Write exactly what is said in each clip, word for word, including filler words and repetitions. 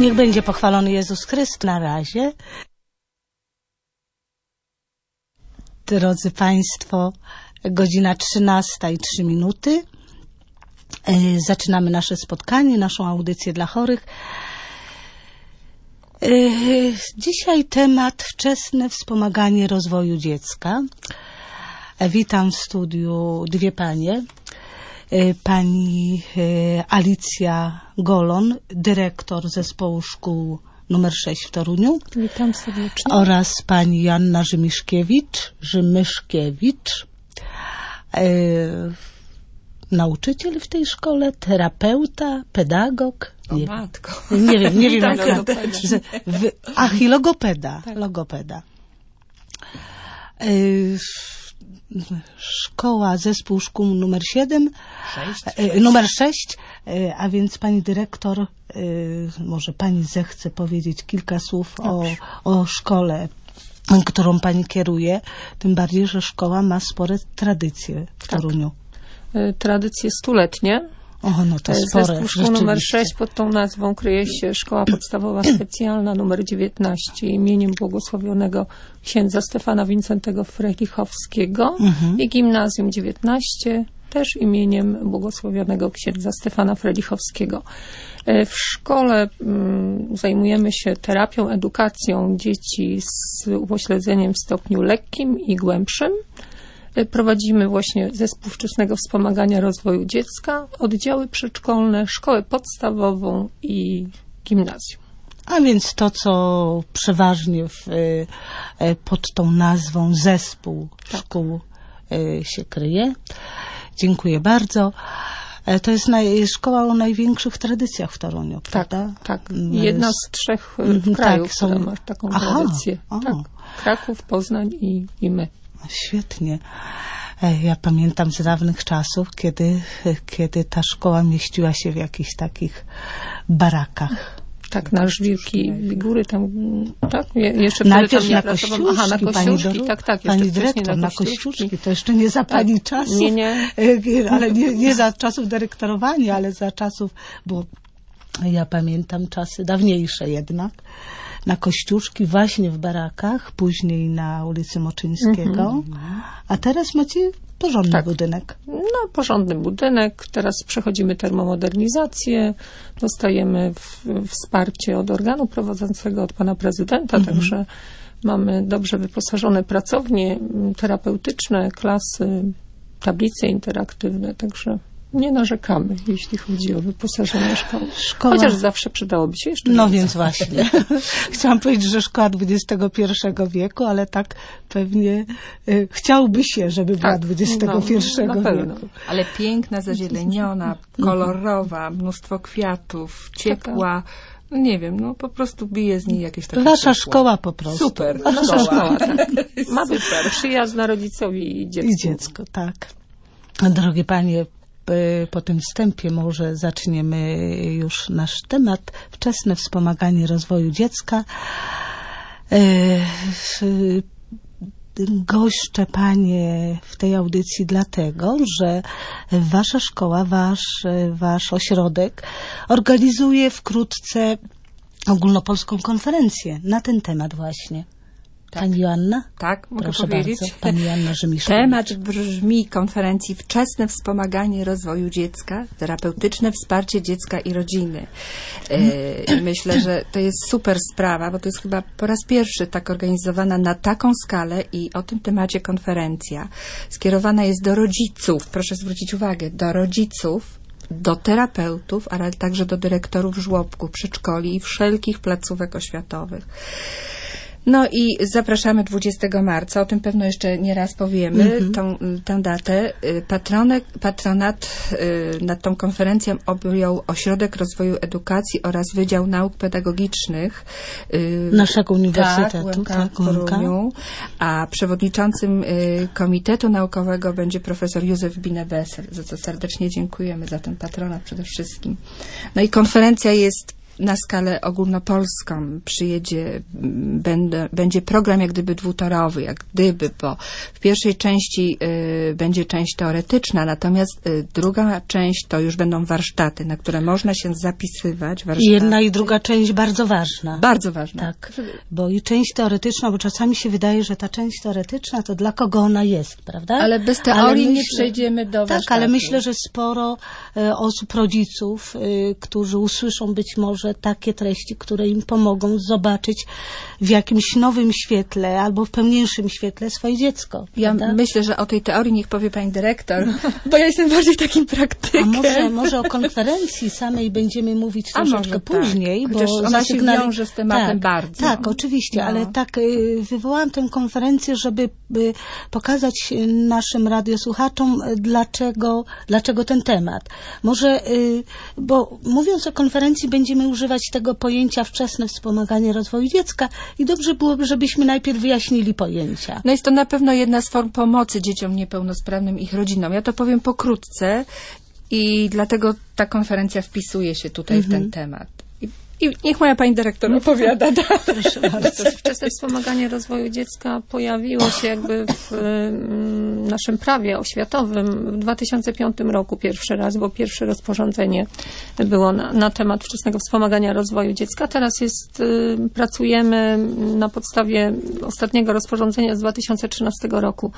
Niech będzie pochwalony Jezus Chrystus. Na razie. Drodzy Państwo, godzina trzynasta i trzy minuty. Zaczynamy nasze spotkanie, naszą audycję dla chorych. Dzisiaj temat wczesne wspomaganie rozwoju dziecka. Witam w studiu dwie panie. Pani Alicja Golon, dyrektor zespołu szkół numer sześć w Toruniu. Witam serdecznie. Oraz pani Joanna Rzymiszkiewicz, Rzymyszkiewicz, e, nauczyciel w tej szkole, terapeuta, pedagog. O nie, matko. Nie wiem, nie wiem jak logopeda. w, Ach, i logopeda. Tak. Logopeda. E, Szkoła, zespół szkół numer siedem, e, numer sześć, e, a więc pani dyrektor, e, może pani zechce powiedzieć kilka słów o, o szkole, którą pani kieruje, tym bardziej, że szkoła ma spore tradycje w Tak. Toruniu. Tradycje stuletnie. O, no to spore, Zespół szkół numer sześć, pod tą nazwą kryje się Szkoła Podstawowa Specjalna numer dziewiętnaście imieniem błogosławionego księdza Stefana Wincentego Frelichowskiego Mhm. i Gimnazjum dziewiętnaście też imieniem błogosławionego księdza Stefana Frelichowskiego. W szkole mm, zajmujemy się terapią, edukacją dzieci z upośledzeniem w stopniu lekkim i głębszym. Prowadzimy właśnie zespół wczesnego wspomagania rozwoju dziecka, oddziały przedszkolne, szkołę podstawową i gimnazjum. A więc to, co przeważnie w, e, pod tą nazwą zespół Tak. szkół e, się kryje. Dziękuję bardzo. E, To jest naj, szkoła o największych tradycjach w Toruniu, prawda? Tak, tak. Mm, Jedna jest- z trzech Mhm, w kraju, tak, są- która ma taką Aha, tradycję. o. Tak. Kraków, Poznań i, i my. Świetnie. E, Ja pamiętam z dawnych czasów, kiedy, kiedy ta szkoła mieściła się w jakichś takich barakach. Tak, na Żwirki, Bigury tam, tak? Je, jeszcze Najpierw wtedy tam na nie pracowałam. Kościuszki, Aha, na pani, Kościuszki, Doru- tak, tak. pani jeszcze wcześniej dyrektor, na Kościuszki. To jeszcze nie za pani Tak. czasów. Nie, nie. E, Ale nie, nie za czasów dyrektorowania, ale za czasów, bo ja pamiętam czasy dawniejsze jednak. Na Kościuszki, właśnie w barakach, później na ulicy Moczyńskiego. Mhm. A teraz macie porządny Tak. budynek. No, porządny budynek. Teraz przechodzimy termomodernizację. Dostajemy w, wsparcie od organu prowadzącego, od pana prezydenta, Mhm. także mamy dobrze wyposażone pracownie m, terapeutyczne, klasy, tablice interaktywne, także nie narzekamy, jeśli chodzi o wyposażenie szkoły. Szkoła... Chociaż zawsze przydałoby się jeszcze No więcej. więc właśnie. Chciałam powiedzieć, że szkoła dwudziestego pierwszego wieku, ale tak pewnie y, chciałby się, żeby była Tak, dwudziestego pierwszego no, na pewno. wieku. Ale piękna, zazieleniona, kolorowa, mnóstwo kwiatów, ciepła. No nie wiem, no po prostu bije z niej jakieś takie Wasza ciepło. szkoła po prostu. Super Nasza szkoła. szkoła, tak. Ma być przyjazna rodzicowi i dziecku. I dziecko, tak. Drogie panie, p- po tym wstępie może zaczniemy już nasz temat. Wczesne wspomaganie rozwoju dziecka. E, s- Goszczę panie w tej audycji dlatego, że wasza szkoła, wasz, wasz ośrodek organizuje wkrótce ogólnopolską konferencję na ten temat właśnie. Tak. Pani Joanna? Tak, mogę Proszę powiedzieć. bardzo. Pani Joanna Rzymiszkiewicz. Temat brzmi konferencji Wczesne wspomaganie rozwoju dziecka, terapeutyczne wsparcie dziecka i rodziny. E, myślę, że to jest super sprawa, bo to jest chyba po raz pierwszy tak organizowana na taką skalę i o tym temacie konferencja skierowana jest do rodziców. Proszę zwrócić uwagę, do rodziców, do terapeutów, ale także do dyrektorów żłobków, przedszkoli i wszelkich placówek oświatowych. No i zapraszamy dwudziestego marca, o tym pewno jeszcze nie raz powiemy, Mhm. tą, tę datę. Patronek, patronat y, nad tą konferencją objął Ośrodek Rozwoju Edukacji oraz Wydział Nauk Pedagogicznych y, Naszego uniwersytetu, tak, U M K tak, w Toruniu, a przewodniczącym y, Komitetu Naukowego będzie profesor Józef Binebesel, za co serdecznie dziękujemy za ten patronat przede wszystkim. No i konferencja jest na skalę ogólnopolską przyjedzie, będę, będzie program jak gdyby dwutorowy, jak gdyby, bo w pierwszej części y, będzie część teoretyczna, natomiast y, druga część to już będą warsztaty, na które można się zapisywać. Warsztaty. Jedna i druga część bardzo ważna. Bardzo ważna. Tak, bo i część teoretyczna, bo czasami się wydaje, że ta część teoretyczna to dla kogo ona jest, prawda? Ale bez teorii ale myślę, nie przejdziemy do warsztatu. Tak, ale myślę, że sporo e, osób, rodziców, e, którzy usłyszą być może takie treści, które im pomogą zobaczyć w jakimś nowym świetle albo w pełniejszym świetle swoje dziecko. Ja prawda? myślę, że o tej teorii niech powie pani dyrektor, bo ja jestem bardziej takim praktykiem. A może, może o konferencji samej będziemy mówić troszeczkę później, tak. bo Chociaż ona zasygnali... się wiąże z tematem tak, bardzo. Tak, oczywiście, no. ale tak y, wywołałam tę konferencję, żeby y, pokazać naszym radiosłuchaczom, dlaczego, dlaczego ten temat. Może, y, bo mówiąc o konferencji będziemy używać tego pojęcia wczesne wspomaganie rozwoju dziecka i dobrze byłoby, żebyśmy najpierw wyjaśnili pojęcia. No jest to na pewno jedna z form pomocy dzieciom niepełnosprawnym i ich rodzinom. Ja to powiem pokrótce i dlatego ta konferencja wpisuje się tutaj mhm. w ten temat. I, I niech moja pani dyrektor opowiada. Proszę bardzo. Wczesne wspomaganie rozwoju dziecka pojawiło się jakby w mm, naszym prawie oświatowym w dwa tysiące piątym roku pierwszy raz, bo pierwsze rozporządzenie było na, na temat wczesnego wspomagania rozwoju dziecka. Teraz jest, y, pracujemy na podstawie ostatniego rozporządzenia z dwa tysiące trzynastego roku.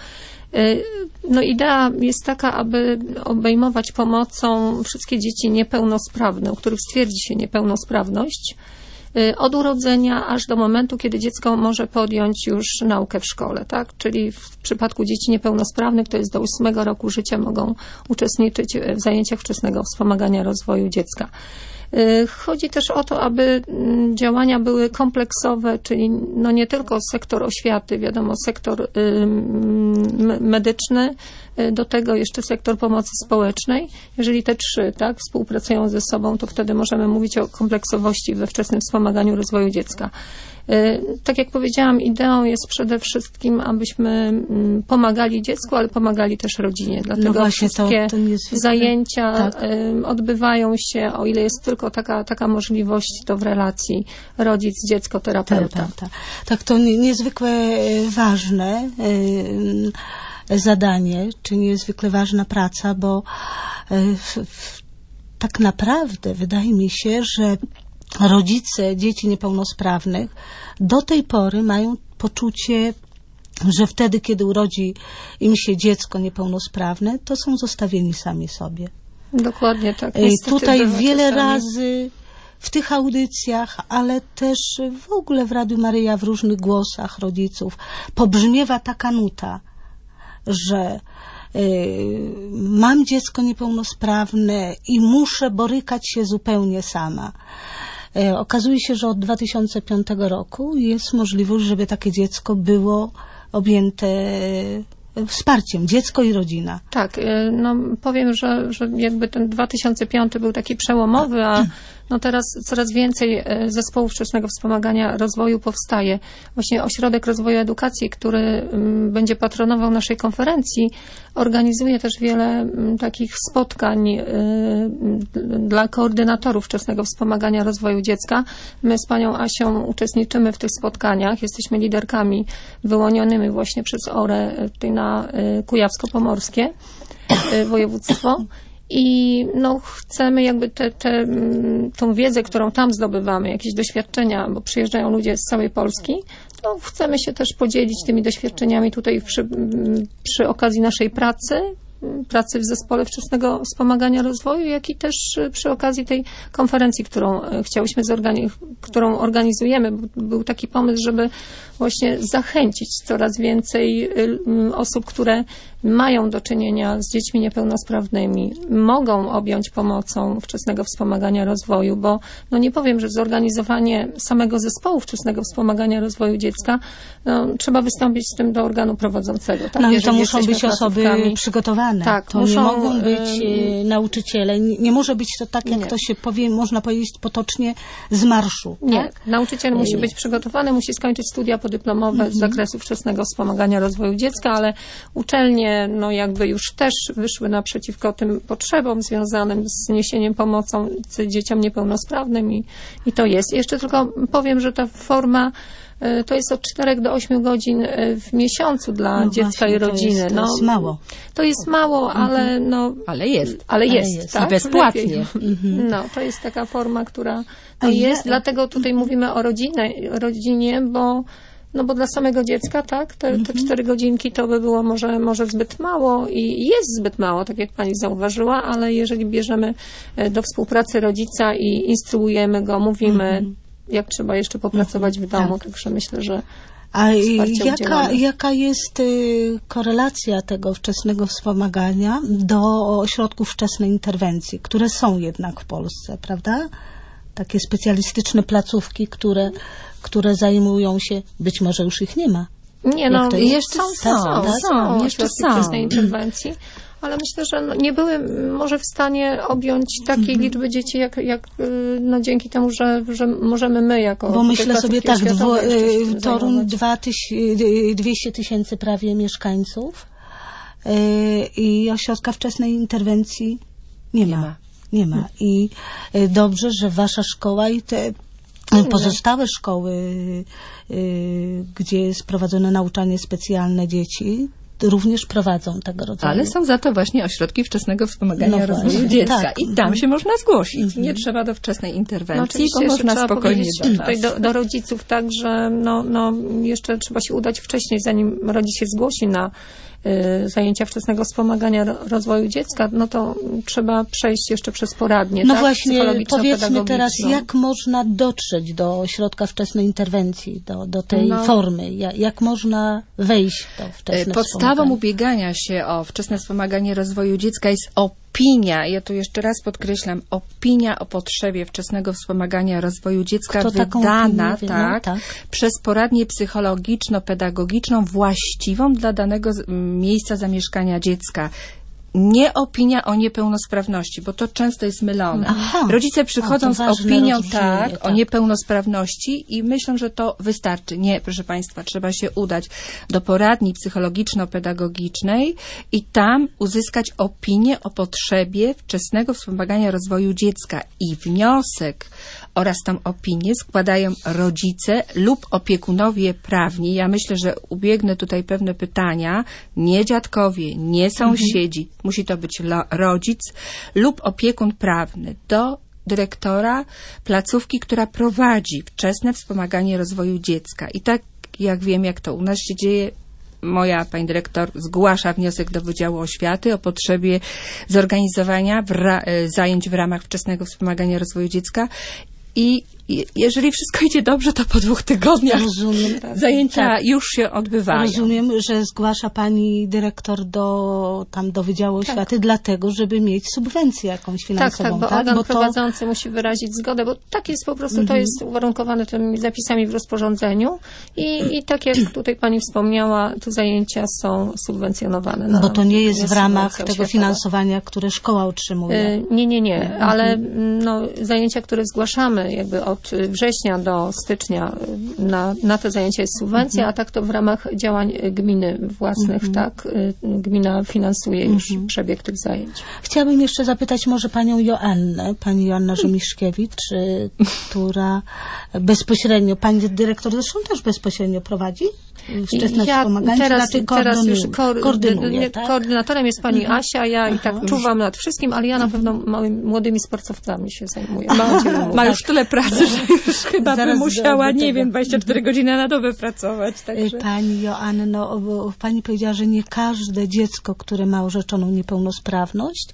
No idea jest taka, aby obejmować pomocą wszystkie dzieci niepełnosprawne, u których stwierdzi się niepełnosprawność, od urodzenia aż do momentu, kiedy dziecko może podjąć już naukę w szkole, tak? Czyli w przypadku dzieci niepełnosprawnych to jest do ósmego roku życia mogą uczestniczyć w zajęciach wczesnego wspomagania rozwoju dziecka. Chodzi też o to, aby działania były kompleksowe, czyli no nie tylko sektor oświaty, wiadomo, sektor medyczny, do tego jeszcze sektor pomocy społecznej. Jeżeli te trzy tak, współpracują ze sobą, to wtedy możemy mówić o kompleksowości we wczesnym wspomaganiu rozwoju dziecka. Tak jak powiedziałam, ideą jest przede wszystkim, abyśmy pomagali dziecku, ale pomagali też rodzinie. Dlatego no właśnie, wszystkie to, to zajęcia tak. odbywają się, o ile jest tylko taka, taka możliwość, to w relacji rodzic-dziecko-terapeuta. Tak, tak, tak, to niezwykle ważne zadanie, czy niezwykle ważna praca, bo tak naprawdę wydaje mi się, że rodzice dzieci niepełnosprawnych do tej pory mają poczucie, że wtedy, kiedy urodzi im się dziecko niepełnosprawne, to są zostawieni sami sobie. Dokładnie tak. Tutaj wiele czasami. razy w tych audycjach, ale też w ogóle w Radiu Maryja, w różnych głosach rodziców pobrzmiewa taka nuta, że y, mam dziecko niepełnosprawne i muszę borykać się zupełnie sama. Y, okazuje się, że od dwa tysiące piątego roku jest możliwość, żeby takie dziecko było objęte wsparciem, dziecko i rodzina. Tak, no powiem, że, że jakby ten dwa tysiące piąty był taki przełomowy, a no teraz coraz więcej zespołów wczesnego wspomagania rozwoju powstaje. Właśnie Ośrodek Rozwoju Edukacji, który będzie patronował naszej konferencji, organizuje też wiele takich spotkań dla koordynatorów wczesnego wspomagania rozwoju dziecka. My z panią Asią uczestniczymy w tych spotkaniach, jesteśmy liderkami wyłonionymi właśnie przez O R E tutaj na Kujawsko-Pomorskie województwo. I no, chcemy jakby te, te, tą wiedzę, którą tam zdobywamy, jakieś doświadczenia, bo przyjeżdżają ludzie z całej Polski, to chcemy się też podzielić tymi doświadczeniami tutaj przy, przy okazji naszej pracy, pracy w Zespole Wczesnego Wspomagania Rozwoju, jak i też przy okazji tej konferencji, którą chciałyśmy zorganizować, którą organizujemy. Był taki pomysł, żeby właśnie zachęcić coraz więcej osób, które mają do czynienia z dziećmi niepełnosprawnymi, mogą objąć pomocą wczesnego wspomagania rozwoju, bo no nie powiem, że zorganizowanie samego zespołu wczesnego wspomagania rozwoju dziecka, no, trzeba wystąpić z tym do organu prowadzącego. Tak? No i to muszą być osoby przygotowane. Tak, to muszą, nie mogą być y, nauczyciele. Nie, nie może być to tak, jak nie. to się powie, można powiedzieć potocznie, z marszu. Nie, tak? nauczyciel musi być przygotowany, musi skończyć studia podyplomowe mm-hmm. z zakresu wczesnego wspomagania rozwoju dziecka, ale uczelnie panie no jakby już też wyszły naprzeciwko tym potrzebom związanym z niesieniem pomocy dzieciom niepełnosprawnym i, i to jest. Jeszcze tylko powiem, że ta forma to jest od czterech do ośmiu godzin w miesiącu dla no dziecka właśnie, i rodziny. To jest, to no, jest mało. To jest mało, ale no... Ale jest. Ale jest, ale jest. tak? I bezpłatnie. No, to jest taka forma, która no, jest. Ja... Dlatego tutaj mówimy o rodzinę, rodzinie, bo no bo dla samego dziecka, tak, te, te cztery godzinki to by było może, może zbyt mało i jest zbyt mało, tak jak pani zauważyła, ale jeżeli bierzemy do współpracy rodzica i instruujemy go, mówimy, mhm. jak trzeba jeszcze popracować w domu, tak. Także myślę, że a jaka, jaka jest y, korelacja tego wczesnego wspomagania do ośrodków wczesnej interwencji, które są jednak w Polsce, prawda? Takie specjalistyczne placówki, które, które zajmują się, być może już ich nie ma. Nie, no jeszcze są, tak, są, tak, są, są jeszcze są wczesnej interwencji. Ale myślę, że no nie były może w stanie objąć takiej mm-hmm. liczby dzieci, jak, jak no dzięki temu, że, że możemy my jako... Bo myślę sobie tak, dwo, Toruń dwieście tysięcy prawie mieszkańców yy, i ośrodka wczesnej interwencji nie ma. Nie ma. Nie ma. I yy, dobrze, że wasza szkoła i te Inne. pozostałe szkoły, yy, gdzie jest prowadzone nauczanie specjalne dzieci, również prowadzą tego rodzaju. Ale są za to właśnie ośrodki wczesnego wspomagania no rozwoju właśnie, dziecka. Tak. I tam się można zgłosić. Mm-hmm. Nie trzeba do wczesnej interwencji, no, bo można spokojnie do tutaj do, do rodziców tak, że no, no, jeszcze trzeba się udać wcześniej, zanim rodzic się zgłosi na y, zajęcia wczesnego wspomagania ro, rozwoju dziecka, no to trzeba przejść jeszcze przez poradnię. No tak? właśnie, powiedzmy teraz, jak można dotrzeć do ośrodka wczesnej interwencji, do, do tej no. formy, jak, jak można wejść do wczesnego Podstawą ubiegania się o wczesne wspomaganie rozwoju dziecka jest opinia, ja tu jeszcze raz podkreślam, opinia o potrzebie wczesnego wspomagania rozwoju dziecka Kto wydana opinię, tak, no, tak. przez poradnię psychologiczno-pedagogiczną właściwą dla danego miejsca zamieszkania dziecka. Nie opinia o niepełnosprawności, bo to często jest mylone. Aha, Rodzice przychodzą o, z opinią tak, tak, o niepełnosprawności i myślą, że to wystarczy. Nie, proszę Państwa, trzeba się udać do poradni psychologiczno-pedagogicznej i tam uzyskać opinię o potrzebie wczesnego wspomagania rozwoju dziecka. I wniosek oraz tą opinię składają rodzice lub opiekunowie prawni. Ja myślę, że ubiegnę tutaj pewne pytania. Nie dziadkowie, nie sąsiedzi. Mhm. Musi to być rodzic lub opiekun prawny do dyrektora placówki, która prowadzi wczesne wspomaganie rozwoju dziecka. I tak jak wiem, jak to u nas się dzieje, moja pani dyrektor zgłasza wniosek do Wydziału Oświaty o potrzebie zorganizowania w ra- zajęć w ramach wczesnego wspomagania rozwoju dziecka. I jeżeli wszystko idzie dobrze, to po dwóch tygodniach Rozumiem, zajęcia tak. już się odbywają. Rozumiem, że zgłasza pani dyrektor do, tam do Wydziału Oświaty, tak. dlatego, żeby mieć subwencję jakąś finansową. Tak, tak, bo tak? organ bo to... prowadzący musi wyrazić zgodę, bo tak jest po prostu, mm-hmm. to jest uwarunkowane tymi zapisami w rozporządzeniu i, i tak jak tutaj pani wspomniała, tu zajęcia są subwencjonowane. Na, bo to nie jest w ramach tego oświatowa. finansowania, które szkoła otrzymuje. Y, nie, nie, nie, mm-hmm. ale no, zajęcia, które zgłaszamy jakby od września do stycznia na, na te zajęcia jest subwencja, mm-hmm. a tak to w ramach działań gminy własnych, mm-hmm. tak, gmina finansuje już mm-hmm. przebieg tych zajęć. Chciałabym jeszcze zapytać może panią Joannę, pani Joanna Rzemiszkiewicz, która bezpośrednio, pani dyrektor zresztą też bezpośrednio prowadzi wczesne ja wspomaganie, teraz, znaczy teraz już koor- koordynuje, tak? koordynatorem jest pani mhm. Asia, ja Aha. i tak czuwam nad wszystkim, ale ja na pewno małymi, młodymi sportowcami się zajmuję. Ma już tyle pracy, że już chyba by musiała, nie wiem, dwadzieścia cztery godziny na dobę pracować. Także. Pani Joanno, bo pani powiedziała, że nie każde dziecko, które ma orzeczoną niepełnosprawność,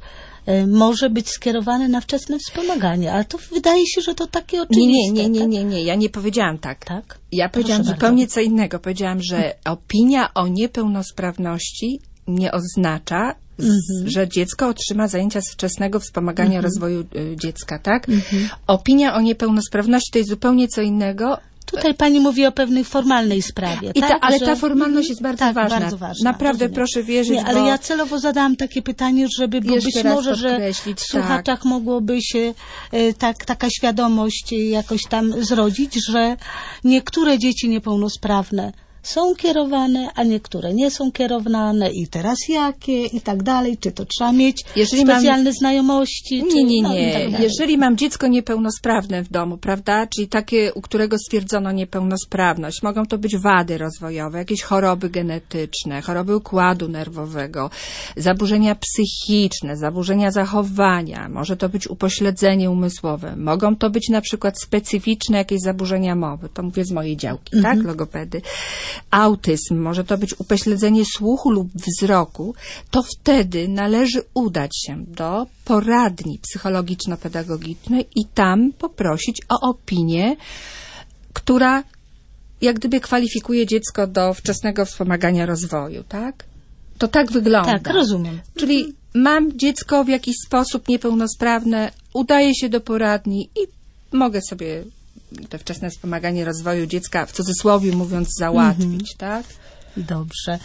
może być skierowane na wczesne wspomaganie, ale to wydaje się, że to takie oczywiste. Nie, nie, nie, nie, nie, ja nie powiedziałam tak. tak? Ja powiedziałam Proszę zupełnie bardzo. co innego. Powiedziałam, że opinia o niepełnosprawności nie oznacza, z, mm-hmm. że dziecko otrzyma zajęcia z wczesnego wspomagania mm-hmm. rozwoju y, dziecka, tak? Mm-hmm. Opinia o niepełnosprawności to jest zupełnie co innego. Tutaj pani mówi o pewnej formalnej sprawie. I tak? ta, ale że... ta formalność jest bardzo, tak, ważna. bardzo ważna. Naprawdę rozumiem. Proszę wierzyć. Nie, ale bo... ja celowo zadałam takie pytanie, żeby bo być może, że w słuchaczach tak. mogłoby się e, tak, taka świadomość jakoś tam zrodzić, że niektóre dzieci niepełnosprawne są kierowane, a niektóre nie są kierowane i teraz jakie i tak dalej, czy to trzeba mieć Jeżeli specjalne mam... znajomości? Nie, czy... nie, no, nie. tak Jeżeli mam dziecko niepełnosprawne w domu, prawda, czyli takie, u którego stwierdzono niepełnosprawność, mogą to być wady rozwojowe, jakieś choroby genetyczne, choroby układu nerwowego, zaburzenia psychiczne, zaburzenia zachowania, może to być upośledzenie umysłowe, mogą to być na przykład specyficzne jakieś zaburzenia mowy, to mówię z mojej działki, mhm. tak, logopedy, autyzm, może to być upośledzenie słuchu lub wzroku, to wtedy należy udać się do poradni psychologiczno-pedagogicznej i tam poprosić o opinię, która jak gdyby kwalifikuje dziecko do wczesnego wspomagania rozwoju, tak? To tak wygląda. Tak, rozumiem. Czyli mam dziecko w jakiś sposób niepełnosprawne, udaję się do poradni i mogę sobie to wczesne wspomaganie rozwoju dziecka, w cudzysłowie mówiąc, załatwić, mhm. tak? Dobrze.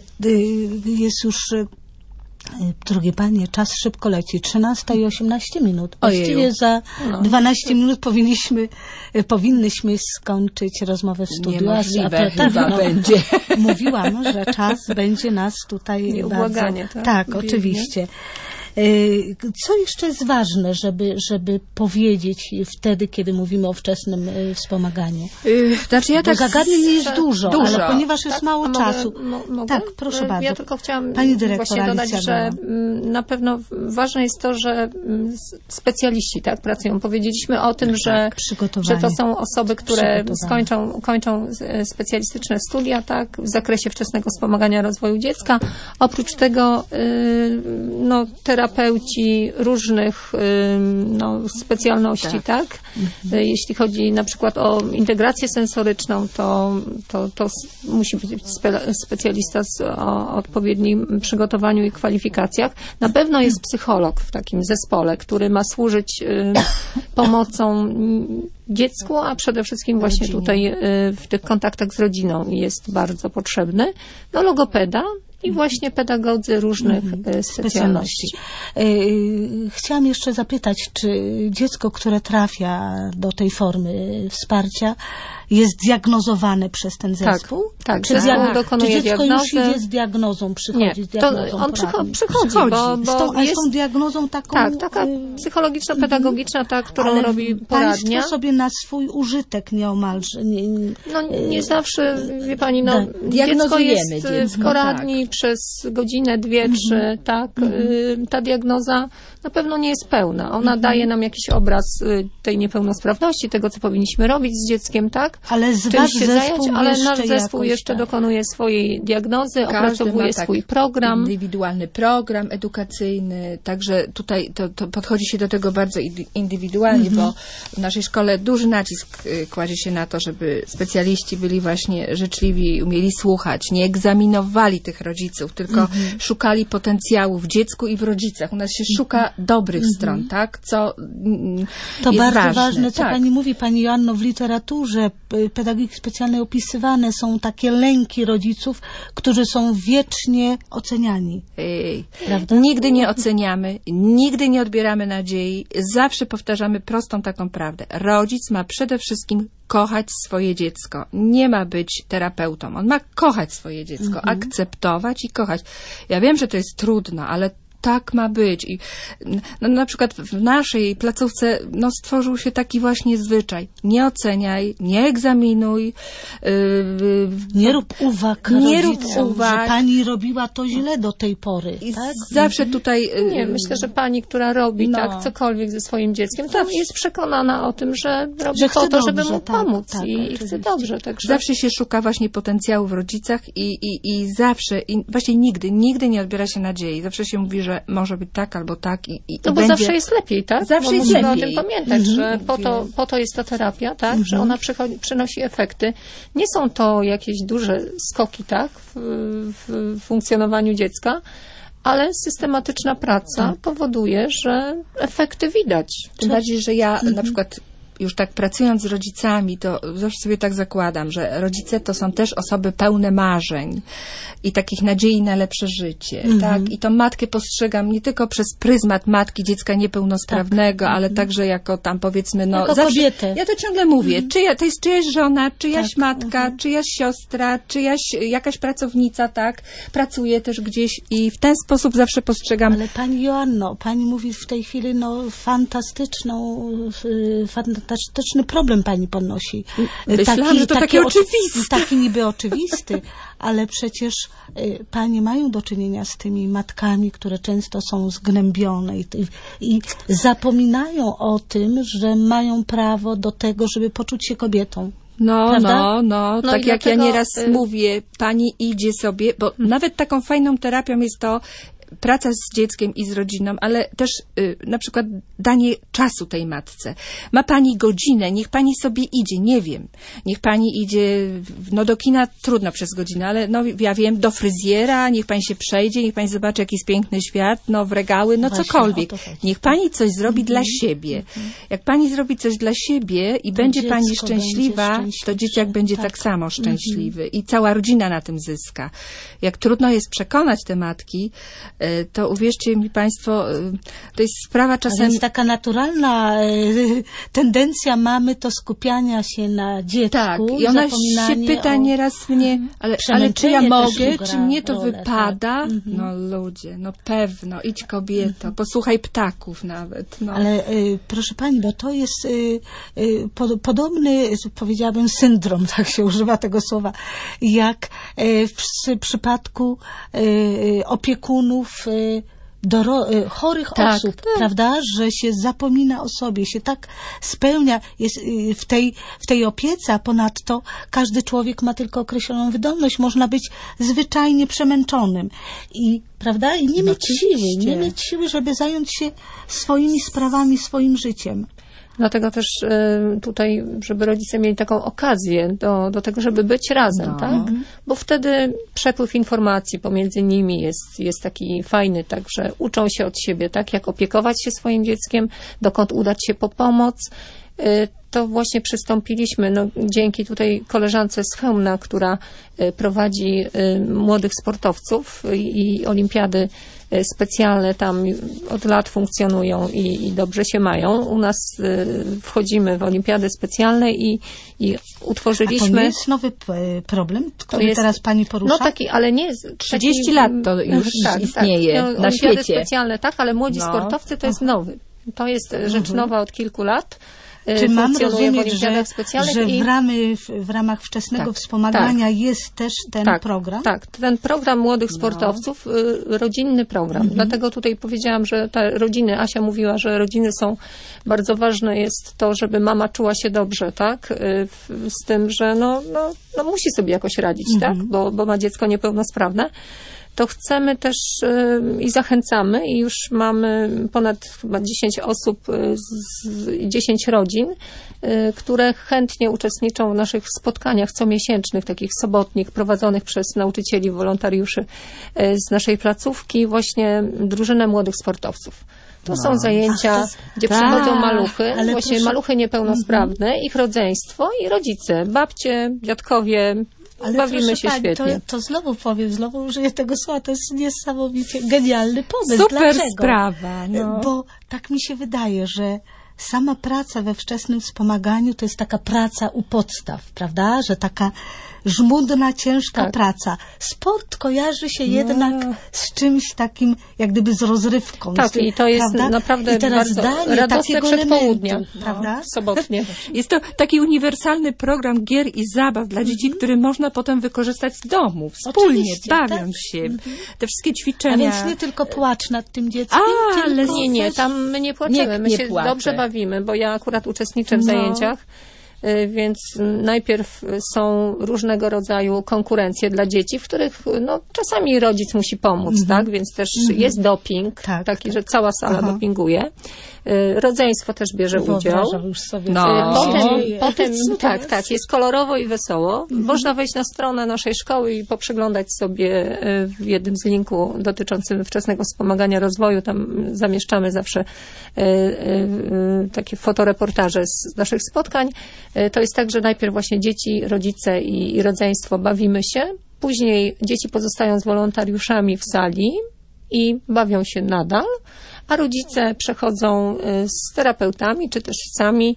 Jest już, drogie panie, czas szybko leci. trzynasta i osiemnaście minut. Właściwie Ojeju. za no. dwanaście minut powinniśmy, powinnyśmy skończyć rozmowę w studiu. Niemożliwe a to, chyba no, będzie. Mówiłam, że czas będzie nas tutaj bardzo... Tak, tak oczywiście. Co jeszcze jest ważne, żeby, żeby powiedzieć wtedy, kiedy mówimy o wczesnym wspomaganiu? Yy, znaczy ja tak... Zagadnień jest dużo, dużo, ale ponieważ tak, jest mało mogę, czasu. Mogę? Tak, proszę bardzo. Ja tylko chciałam Pani dyrektor właśnie dodać, Alicja że na pewno ważne jest to, że specjaliści tak pracują. Powiedzieliśmy o tym, że, że to są osoby, które skończą, kończą specjalistyczne studia tak, w zakresie wczesnego wspomagania rozwoju dziecka. Oprócz tego no, terapeuci różnych no, specjalności, tak? tak? Mhm. Jeśli chodzi na przykład o integrację sensoryczną, to, to, to musi być spe, specjalista z, o odpowiednim przygotowaniu i kwalifikacjach. Na pewno jest psycholog w takim zespole, który ma służyć y, pomocą dziecku, a przede wszystkim właśnie Rodzinie. tutaj y, w tych kontaktach z rodziną jest bardzo potrzebny. No logopeda i właśnie pedagodzy różnych mhm. specjalności. Chciałam jeszcze zapytać, czy dziecko, które trafia do tej formy wsparcia, jest diagnozowane przez ten zespół? Tak, tak. Czy, diag- dokonuje czy dziecko diagnozy? już idzie z diagnozą, przychodzi Nie, z diagnozą to on przychodzi, przychodzi bo, bo z tą, jest, z tą diagnozą taką... Tak, taka psychologiczno-pedagogiczna, ta, którą ale robi poradnia. Państwo sobie na swój użytek nieomalże... Nie, nie, no nie zawsze, wie pani, no dziecko jest w poradni tak. przez godzinę, dwie, mm-hmm. trzy, tak. Mm-hmm. Ta diagnoza na pewno nie jest pełna. Ona mm-hmm. daje nam jakiś obraz tej niepełnosprawności, tego, co powinniśmy robić z dzieckiem, tak? Ale z czym się zająć, ale nasz zespół jakoś, jeszcze tak. dokonuje swojej diagnozy, Każdy opracowuje ma, tak, swój program. Indywidualny program edukacyjny, także tutaj to, to podchodzi się do tego bardzo indywidualnie, mm-hmm. bo w naszej szkole duży nacisk kładzie się na to, żeby specjaliści byli właśnie życzliwi, umieli słuchać, nie egzaminowali tych rodziców, tylko mm-hmm. szukali potencjału w dziecku i w rodzicach. U nas się szuka dobrych mm-hmm. stron, tak? Co To jest bardzo ważne, ważne, co tak. pani mówi, pani Joanno, w literaturze pedagogiki specjalnej opisywane są takie lęki rodziców, którzy są wiecznie oceniani. Ej, nigdy nie oceniamy, nigdy nie odbieramy nadziei, zawsze powtarzamy prostą taką prawdę. Rodzic ma przede wszystkim kochać swoje dziecko. Nie ma być terapeutą. On ma kochać swoje dziecko, mhm. akceptować i kochać. Ja wiem, że to jest trudno, ale tak ma być. I no, na przykład w naszej placówce no, stworzył się taki właśnie zwyczaj. Nie oceniaj, nie egzaminuj. Yy, nie rób uwag nie rodzicom, rób uwag. że pani robiła to źle do tej pory. I tak? Zawsze tutaj... Yy, nie, myślę, że pani, która robi no. tak cokolwiek ze swoim dzieckiem, to jest przekonana o tym, że robi że po to, żeby dobrze, mu tak, pomóc tak, i oczywiście. chce dobrze. Także... Zawsze się szuka właśnie potencjału w rodzicach i, i, i zawsze, i właśnie nigdy, nigdy nie odbiera się nadziei. Zawsze się mówi, że może być tak albo tak i, i No bo będzie... zawsze jest lepiej, tak? Zawsze bo jest musimy lepiej. o tym pamiętać, mm-hmm. że po to, po to jest ta terapia, tak? Mm-hmm. Że ona przychodzi, przynosi efekty. Nie są to jakieś duże skoki, tak? W, w funkcjonowaniu dziecka, ale systematyczna praca tak. powoduje, że efekty widać. Tym bardziej, że ja mm-hmm. na przykład już tak pracując z rodzicami, to zawsze sobie tak zakładam, że rodzice to są też osoby pełne marzeń i takich nadziei na lepsze życie, mm-hmm. tak? I tą matkę postrzegam nie tylko przez pryzmat matki dziecka niepełnosprawnego, tak. ale mm-hmm. także jako tam powiedzmy, no jako zawsze, kobietę. Ja to ciągle mówię, Mm-hmm. czyja, to jest czyjaś żona, czyjaś tak. matka, mm-hmm. czyjaś siostra, czyjaś jakaś pracownica, tak? Pracuje też gdzieś i w ten sposób zawsze postrzegam. Ale pani Joanno, pani mówi w tej chwili, no fantastyczną, fantastyczny problem pani podnosi. Myślałam, taki, że to taki takie oczywiste. Taki niby oczywisty, ale przecież y, panie mają do czynienia z tymi matkami, które często są zgnębione i, i zapominają o tym, że mają prawo do tego, żeby poczuć się kobietą. No, Prawda? no, no, no tak jak dlatego, ja nieraz y... mówię, pani idzie sobie, bo hmm. nawet taką fajną terapią jest to praca z dzieckiem i z rodziną, ale też y, na przykład danie czasu tej matce. Ma pani godzinę, niech pani sobie idzie, nie wiem. Niech pani idzie, no do kina trudno przez godzinę, ale no ja wiem, do fryzjera, niech pani się przejdzie, niech pani zobaczy, jaki jest piękny świat, no w regały, no Właśnie, cokolwiek. Niech pani coś zrobi mm-hmm. dla siebie. Mm-hmm. Jak pani zrobi coś dla siebie i to będzie pani szczęśliwa, będzie to dzieciak będzie tak, tak samo szczęśliwy mm-hmm. i cała rodzina na tym zyska. Jak trudno jest przekonać te matki, to uwierzcie mi państwo, to jest sprawa czasem... A więc taka naturalna tendencja mamy to skupiania się na dziecku. Tak, i ona się pyta o... nieraz mnie, ale, ale czy ja mogę, czy mnie to rolę, wypada? Tak. No ludzie, no pewno, idź kobieto, posłuchaj ptaków nawet. No. Ale y, proszę pani, bo to jest y, y, pod, podobny, powiedziałabym, syndrom, tak się używa tego słowa, jak y, w przy, przypadku y, opiekunów Doro- chorych tak, osób, tak. prawda, że się zapomina o sobie, się tak spełnia jest w tej, w tej opiece, a ponadto każdy człowiek ma tylko określoną wydolność, można być zwyczajnie przemęczonym i, prawda, i nie no mieć siły, nie mieć siły, żeby zająć się swoimi sprawami, swoim życiem. Dlatego też y, tutaj, żeby rodzice mieli taką okazję do, do tego, żeby być razem, no. tak? Bo wtedy przepływ informacji pomiędzy nimi jest, jest taki fajny, tak, że uczą się od siebie, tak? Jak opiekować się swoim dzieckiem, dokąd udać się po pomoc. Y, to właśnie przystąpiliśmy, no, dzięki tutaj koleżance z Chełmna, która y, prowadzi y, młodych sportowców i, i olimpiady specjalne tam od lat funkcjonują i, i dobrze się mają. U nas y, wchodzimy w olimpiady specjalne i, i utworzyliśmy... A to nie jest nowy p- problem, który jest, teraz pani porusza? No taki, ale nie... trzydzieści taki, lat to już tak, istnieje tak. No, na olimpiady świecie. specjalne, tak, ale młodzi no. sportowcy to jest nowy. To jest rzecz mhm. nowa od kilku lat. Czy mam rozumieć, że, że i... w, ramy, w, w ramach wczesnego tak, wspomagania tak. jest też ten tak, program? Tak, ten program młodych sportowców, no. rodzinny program. Mhm. Dlatego tutaj powiedziałam, że te rodziny, Asia mówiła, że rodziny są bardzo ważne jest to, żeby mama czuła się dobrze, tak? Z tym, że no, no, no musi sobie jakoś radzić, mhm. tak? Bo, bo ma dziecko niepełnosprawne. To chcemy też y, i zachęcamy i już mamy ponad chyba dziesięć osób, y, z, dziesięć rodzin, y, które chętnie uczestniczą w naszych spotkaniach comiesięcznych, takich sobotnich, prowadzonych przez nauczycieli, wolontariuszy y, z naszej placówki, właśnie drużynę młodych sportowców. To no. są zajęcia, Ach, to, gdzie ta, przychodzą maluchy, właśnie proszę. maluchy niepełnosprawne, mm-hmm. ich rodzeństwo i rodzice, babcie, dziadkowie. Ale bawimy się pani, świetnie. To, to znowu powiem, znowu użyję tego słowa, to jest niesamowicie genialny pomysł. Super Dlaczego? sprawa. No. Bo tak mi się wydaje, że sama praca we wczesnym wspomaganiu to jest taka praca u podstaw, prawda? Że taka żmudna, ciężka tak. praca. Sport kojarzy się no. jednak z czymś takim, jak gdyby z rozrywką. Tak, z tym, i to jest prawda? naprawdę I teraz bardzo radosne przedpołudnie, no, prawda? Sobotnie. Jest to taki uniwersalny program gier i zabaw dla dzieci, mm-hmm. który można potem wykorzystać w domu, wspólnie, Oczywiście, bawiąc tak? się. Mm-hmm. Te wszystkie ćwiczenia. A więc nie tylko płacz nad tym dzieckiem, A, tylko... ale nie, nie, tam my nie płaczemy, nie, my nie się płaczę. dobrze bawimy, bo ja akurat uczestniczę w no. zajęciach więc najpierw są różnego rodzaju konkurencje dla dzieci, w których no, czasami rodzic musi pomóc, mm-hmm. tak? Więc też mm-hmm. jest doping, tak, taki, tak. że cała sala Aha. dopinguje. Rodzeństwo też bierze udział. Już sobie no. Potem, potem tak, tak, jest kolorowo i wesoło. Mm-hmm. Można wejść na stronę naszej szkoły i poprzeglądać sobie w jednym z linku dotyczącym wczesnego wspomagania rozwoju. Tam zamieszczamy zawsze takie fotoreportaże z naszych spotkań. To jest tak, że najpierw właśnie dzieci, rodzice i, i rodzeństwo bawimy się, później dzieci pozostają z wolontariuszami w sali i bawią się nadal, a rodzice przechodzą z terapeutami, czy też sami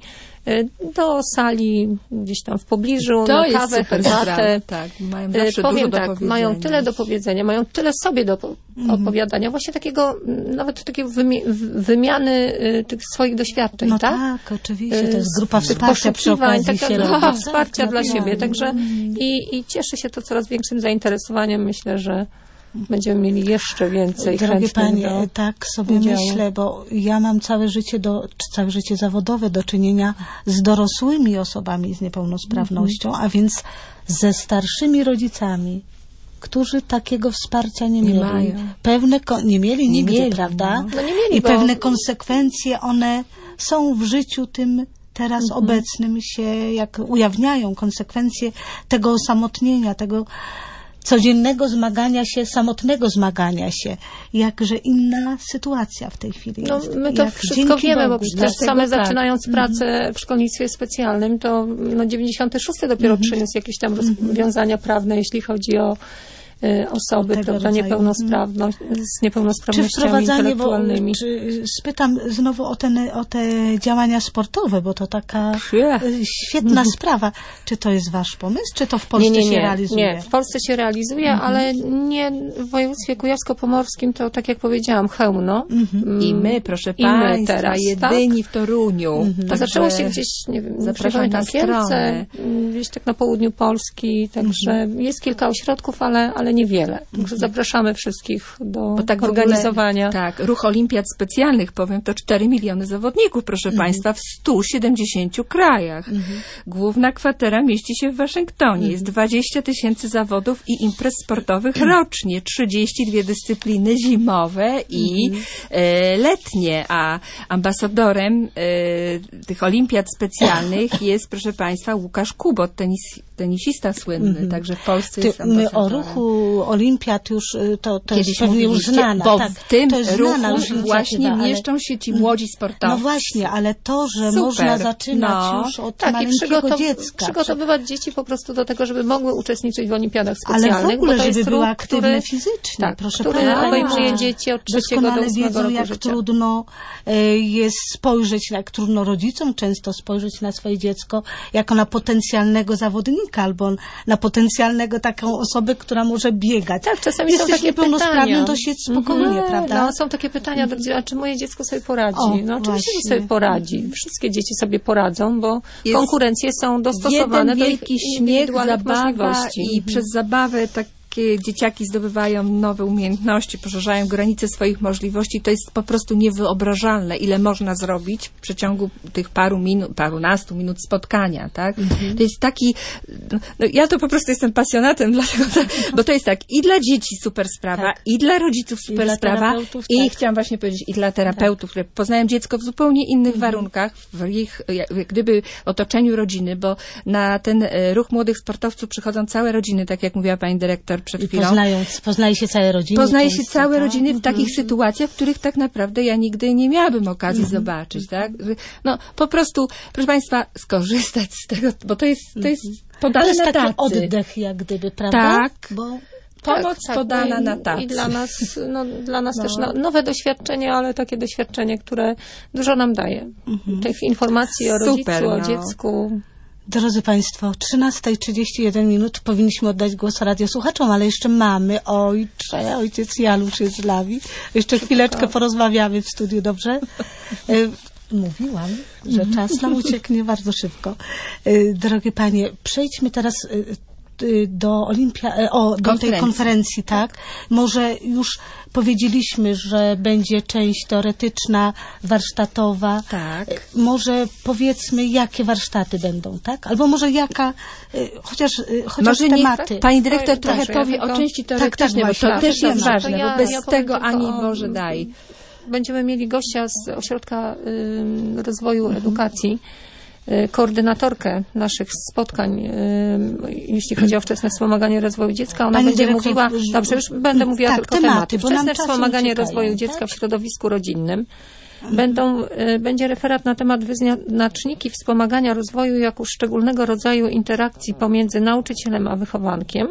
do sali gdzieś tam w pobliżu, to na kawę, herbatę. Tak, mają zawsze Powiem dużo tak, do powiedzenia. mają tyle do powiedzenia, mają tyle sobie do opowiadania, mm. właśnie takiego, nawet takiego wymi wymiany tych swoich doświadczeń, no tak? tak, oczywiście, to jest grupa wsparcia przy okazji się grupa robi. wsparcia tak, dla tak, siebie, tak. także i, i cieszy się to coraz większym zainteresowaniem. Myślę, że będziemy mieli jeszcze więcej Drogie chętnych Panie, do tak sobie udziału. myślę, bo ja mam całe życie, do, całe życie zawodowe do czynienia z dorosłymi osobami z niepełnosprawnością, mm-hmm. a więc ze starszymi rodzicami, którzy takiego wsparcia nie, nie mieli. Mają. Pewne nie mieli nigdy, nie mieli, prawda? No. No nie mieli, I bo... pewne konsekwencje one są w życiu tym teraz mm-hmm. obecnym się, jak ujawniają konsekwencje tego osamotnienia, tego codziennego zmagania się, samotnego zmagania się. Jakże inna sytuacja w tej chwili no, jest. My to Jak, wszystko wiemy, Bogu, bo też same tak. zaczynając pracę mm. w szkolnictwie specjalnym, to no, dziewięćdziesiąty szósty dopiero mm. przyniósł jakieś tam rozwiązania mm. prawne, jeśli chodzi o y, osoby, prawda, niepełnosprawność, z niepełnosprawnościami intelektualnymi. Bo, czy, spytam znowu o, ten, o te działania sportowe, bo to taka yeah. świetna sprawa. Czy to jest wasz pomysł, czy to w Polsce nie, nie, nie, się realizuje? Nie, w Polsce się realizuje, mm-hmm. ale nie w województwie kujawsko-pomorskim, to tak jak powiedziałam, Chełmno. Mm-hmm. I my, proszę I państwa, my teraz, jedyni tak? w Toruniu. Mm-hmm. To zaczęło się gdzieś, nie wiem, zapraszam na Kielce, gdzieś tak na południu Polski, także mm-hmm. jest kilka ośrodków, ale, ale niewiele. Także zapraszamy wszystkich do Bo tak organizowania. Ogóle, tak, ruch olimpiad specjalnych, powiem, to cztery miliony zawodników, proszę mm-hmm. państwa, w stu siedemdziesięciu krajach. Mm-hmm. Główna kwatera mieści się w Waszyngtonie. Mm-hmm. Jest dwadzieścia tysięcy zawodów i imprez sportowych mm-hmm. rocznie, trzydzieści dwie dyscypliny zimowe i mm-hmm. e, letnie, a ambasadorem e, tych olimpiad specjalnych jest, proszę państwa, Łukasz Kubot, tenis, tenisista słynny, mm-hmm. także w Polsce Ty, jest ambasadorem. My o ruchu olimpiad już, to, to jest pewnie już znana. Bo tak, w tym to jest ruchu znana już właśnie ale... mieszczą się ci młodzi sportowcy. No właśnie, ale to, że Super. można zaczynać no. już od tak, maleńkiego i przygotow- dziecka. przygotowywać czy... dzieci po prostu do tego, żeby mogły uczestniczyć w olimpiadach specjalnych. Ale w ogóle, bo to żeby jest były ruch, aktywne który, fizycznie, tak, proszę który pana. obejmuje dzieci od trzeciego do ósmego wiedzą, roku jak życia. trudno jest spojrzeć, jak trudno rodzicom często spojrzeć na swoje dziecko jako na potencjalnego zawodnika albo na potencjalnego taką osobę, która może biegać. Tak, czasami Jesteś są takie pytania. To siedź spokojnie, mm-hmm. prawda? No, są takie pytania, a czy moje dziecko sobie poradzi? O, no oczywiście, właśnie. że sobie poradzi. Wszystkie dzieci sobie poradzą, bo jest konkurencje są dostosowane jeden do ich wielki śmiech, zabawa możliwości. I przez zabawę tak dzieciaki zdobywają nowe umiejętności, poszerzają granice swoich możliwości. To jest po prostu niewyobrażalne, ile można zrobić w przeciągu tych paru minut, parunastu minut spotkania, tak? Mhm. To jest taki, no ja to po prostu jestem pasjonatem, dlatego, bo to jest tak, i dla dzieci super sprawa, tak. i dla rodziców super I sprawa, i tak. chciałam właśnie powiedzieć, i dla terapeutów, tak. które poznają dziecko w zupełnie innych mhm. warunkach, w ich, jak gdyby otoczeniu rodziny, bo na ten ruch młodych sportowców przychodzą całe rodziny, tak jak mówiła pani dyrektor przed I chwilą. Poznają, poznaje się całe rodziny. Poznaje często, się całe tak? rodziny w mhm. takich sytuacjach, w których tak naprawdę ja nigdy nie miałabym okazji mhm. zobaczyć, tak? No po prostu, proszę państwa, skorzystać z tego, bo to jest, to jest podane to jest na taki tacy. oddech jak gdyby, prawda? Tak. Bo pomoc tak, podana tak. na tacy. I dla nas, no, dla nas no. też no, nowe doświadczenie, ale takie doświadczenie, które dużo nam daje. Mhm. Tych informacji o rodzicu, Super, o no. dziecku. Drodzy Państwo, trzynasta i trzydzieści jeden minut powinniśmy oddać głos radiosłuchaczom, ale jeszcze mamy ojcze, ojciec Janusz jest z nami. Jeszcze chwileczkę porozmawiamy w studiu, dobrze? Mówiłam, że czas nam ucieknie bardzo szybko. Drogie Panie, przejdźmy teraz do olimpia, o, do tej konferencji, tak? Może już powiedzieliśmy, że będzie część teoretyczna, warsztatowa. Tak. Może powiedzmy, jakie warsztaty będą, tak? Albo może jaka, chociaż, chociaż może tematy. Niech pani dyrektor Proszę, trochę ja powie tylko... o części teoretycznej, tak, tak, bo to też jest tak, ważne, ja, bo bez ja tego ani o... Boże daj. Będziemy mieli gościa z Ośrodka y, Rozwoju mhm. Edukacji, y, koordynatorkę naszych spotkań, y, jeśli chodzi o wczesne wspomaganie rozwoju dziecka. Ona Pani będzie dyrektor, mówiła, dobrze, już będę mówiła tak, tylko tematy, tematy. Wczesne wspomaganie uciekają, rozwoju tak? dziecka w środowisku rodzinnym. Będą, y, będzie referat na temat wyznaczniki wspomagania rozwoju jako szczególnego rodzaju interakcji pomiędzy nauczycielem a wychowankiem.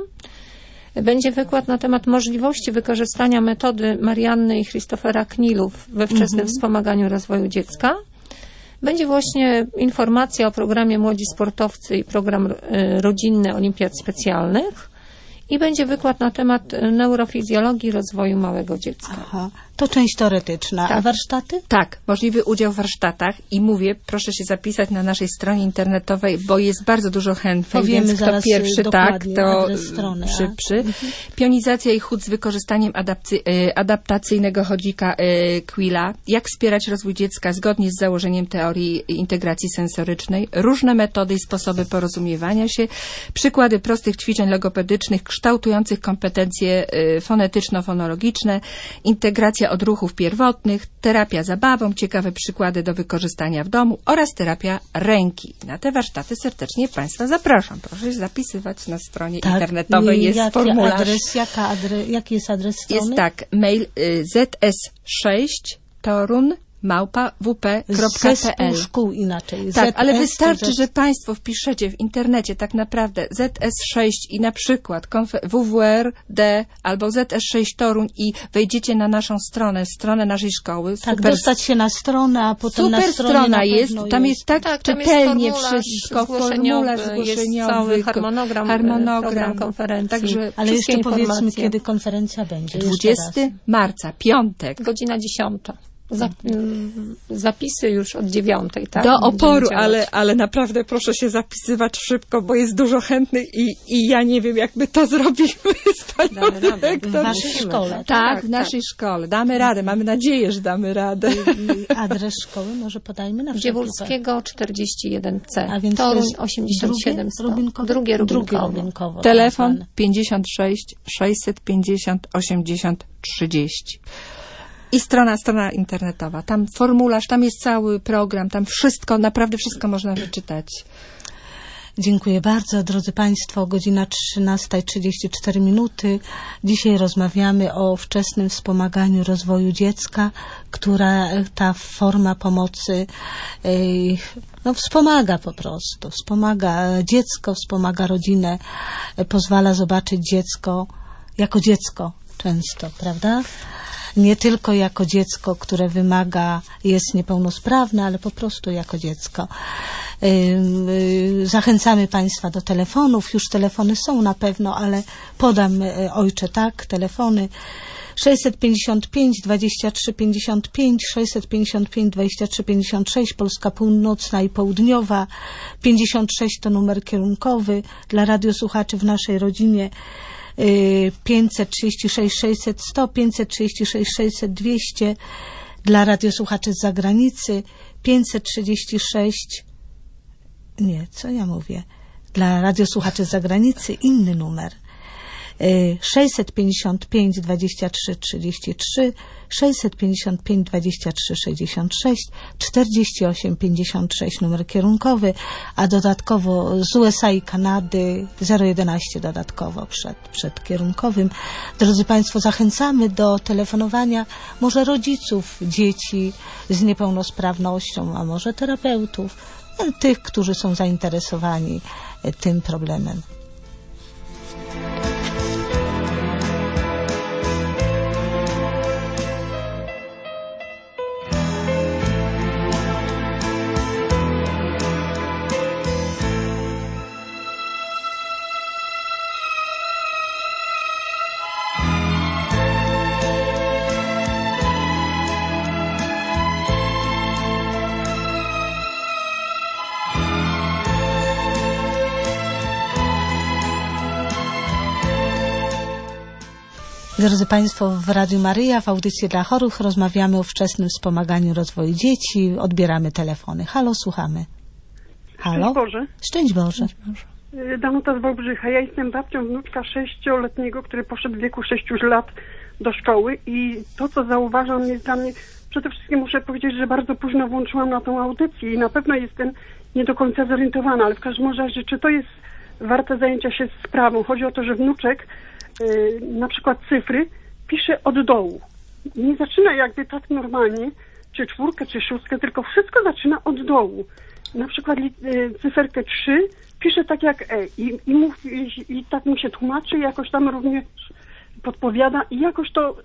Będzie wykład na temat możliwości wykorzystania metody Marianny i Christophera Knilów we wczesnym mhm. wspomaganiu rozwoju dziecka. Będzie właśnie informacja o programie Młodzi Sportowcy i program rodzinny Olimpiad Specjalnych. I będzie wykład na temat neurofizjologii rozwoju małego dziecka. Aha. To część teoretyczna. Tak. A warsztaty? Tak, możliwy udział w warsztatach i mówię, proszę się zapisać na naszej stronie internetowej, bo jest bardzo dużo chętnych, Powiemy więc kto zaraz pierwszy, tak, to strony, przy, przy. Mhm. Pionizacja i chód z wykorzystaniem adapcy, adaptacyjnego chodzika Quilla. Jak wspierać rozwój dziecka zgodnie z założeniem teorii integracji sensorycznej. Różne metody i sposoby porozumiewania się. Przykłady prostych ćwiczeń logopedycznych kształtujących kompetencje fonetyczno-fonologiczne. Integracja odruchów pierwotnych, terapia zabawą, ciekawe przykłady do wykorzystania w domu oraz terapia ręki. Na te warsztaty serdecznie Państwa zapraszam. Proszę się zapisywać na stronie tak, internetowej. Jest jaki formularz. Adres, jaka adre, jaki jest adres strony? Jest tak, mail y, z s sześć torun małpa w p kropka p l. Zespół szkół inaczej. Tak, Z S, ale wystarczy, Z... że Państwo wpiszecie w internecie tak naprawdę Z S sześć i na przykład W W R D albo Z S sześć Toruń i wejdziecie na naszą stronę, stronę naszej szkoły. Tak, super, dostać się na stronę, a potem super na stronie strona na jest, tam jest tak, tak tam czytelnie jest wszystko, formularz zgłoszeniowy, jest cały harmonogram, harmonogram program konferencji. Także ale jeszcze informacje. Powiedzmy, kiedy konferencja będzie. dwudziestego marca, piątek. Godzina dziesiąta. Zapisy już od dziewiątej, tak? Do oporu, ale, ale naprawdę proszę się zapisywać szybko, bo jest dużo chętnych i, i ja nie wiem, jak my to zrobimy z panią dyrektor. W waszej szkole. Tak, tak, w naszej tak. szkole. Damy radę, mamy nadzieję, że damy radę. Adres szkoły może podajmy na Dziewulskiego czterdzieści jeden C. A więc Toruń osiemdziesiąt siedem sto. Rubinkowo? Drugie Rubinkowo. Drugie Rubinkowo. Telefon pięćdziesiąt sześć sześćset pięćdziesiąt osiemdziesiąt trzydzieści. I strona, strona internetowa. Tam formularz, tam jest cały program, tam wszystko, naprawdę wszystko można wyczytać. Dziękuję bardzo. Drodzy Państwo, godzina trzynasta trzydzieści cztery minuty. Dzisiaj rozmawiamy o wczesnym wspomaganiu rozwoju dziecka, która ta forma pomocy no, wspomaga po prostu. Wspomaga dziecko, wspomaga rodzinę, pozwala zobaczyć dziecko jako dziecko często, prawda? Nie tylko jako dziecko, które wymaga, jest niepełnosprawne, ale po prostu jako dziecko. Zachęcamy Państwa do telefonów. Już telefony są na pewno, ale podam, ojcze, tak, telefony. sześćset pięćdziesiąt pięć dwadzieścia trzy pięćdziesiąt pięć, sześćset pięćdziesiąt pięć dwadzieścia trzy pięćdziesiąt sześć, Polska Północna i Południowa, pięćdziesiąt sześć to numer kierunkowy. Dla radiosłuchaczy w naszej rodzinie pięćset trzydzieści sześć sześćset sto, pięćset trzydzieści sześć sześćset dwieście, dla radiosłuchaczy z zagranicy pięćset trzydzieści sześć, nie, co ja mówię, dla radiosłuchaczy z zagranicy inny numer, sześćset pięćdziesiąt pięć dwadzieścia trzy trzydzieści trzy, sześćset pięćdziesiąt pięć dwadzieścia trzy sześćdziesiąt sześć, czterdzieści osiem pięćdziesiąt sześć numer kierunkowy, a dodatkowo z U S A i Kanady zero jedenaście dodatkowo przed, przed kierunkowym. Drodzy Państwo, zachęcamy do telefonowania może rodziców dzieci z niepełnosprawnością, a może terapeutów, tych, którzy są zainteresowani tym problemem. Drodzy Państwo, w Radiu Maryja, w audycji dla chorych rozmawiamy o wczesnym wspomaganiu rozwoju dzieci. Odbieramy telefony. Halo, słuchamy. Halo? Szczęść Boże. Szczęść Boże. Danuta z Wałbrzycha. Ja jestem babcią wnuczka sześcioletniego, który poszedł w wieku sześciu lat do szkoły i to, co zauważam, jest dla mnie... Przede wszystkim muszę powiedzieć, że bardzo późno włączyłam na tą audycję i na pewno jestem nie do końca zorientowana, ale w każdym razie, czy to jest warte zajęcia się sprawą? Chodzi o to, że wnuczek yy, na przykład cyfry pisze od dołu. Nie zaczyna jakby tak normalnie, czy czwórkę, czy szóstkę, tylko wszystko zaczyna od dołu. Na przykład yy, cyferkę trzy pisze tak jak E i, i, mów, i, i tak mu się tłumaczy, jakoś tam również podpowiada i jakoś to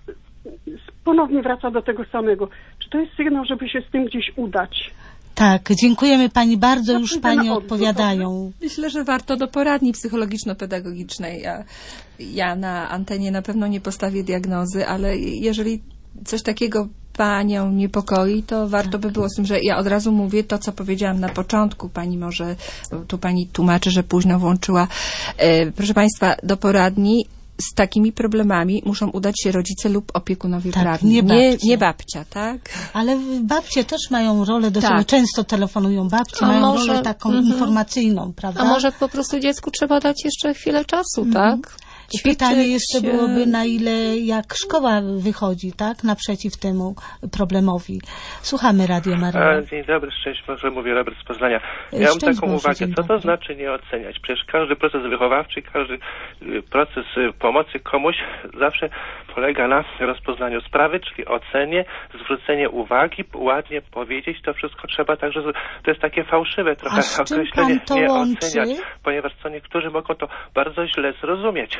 ponownie wraca do tego samego. Czy to jest sygnał, żeby się z tym gdzieś udać? Tak, dziękujemy Pani bardzo, już Zapraszam Pani na odwrót, odpowiadają. Myślę, że warto do poradni psychologiczno-pedagogicznej. Ja, ja na antenie na pewno nie postawię diagnozy, ale jeżeli coś takiego Panią niepokoi, to warto by było z tym, że ja od razu mówię to, co powiedziałam na początku. Pani może, tu Pani tłumaczy, że późno włączyła. E, proszę Państwa, do poradni z takimi problemami muszą udać się rodzice lub opiekunowie Tak, prawni. nie Nie, babcie. nie babcia, tak? Ale babcie też mają rolę dosyć, Tak. często telefonują babcie, A mają może- rolę taką mhm. informacyjną, prawda? A może po prostu dziecku trzeba dać jeszcze chwilę czasu, tak? I pytanie Ćwiczyć, jeszcze byłoby, na ile jak szkoła wychodzi, tak, naprzeciw temu problemowi. Słuchamy Radio Maryja. A, dzień dobry, szczęść Boże, mówię Robert z Poznania. Miałem Szczęść taką Boże, uwagę, dzień co to dobry. znaczy nie oceniać? Przecież każdy proces wychowawczy, każdy y, proces y, pomocy komuś zawsze polega na rozpoznaniu sprawy, czyli ocenie, zwrócenie uwagi, ładnie powiedzieć, to wszystko trzeba, także z- to jest takie fałszywe trochę A z czym określenie pan to nie łączy? oceniać, ponieważ co niektórzy mogą to bardzo źle zrozumieć.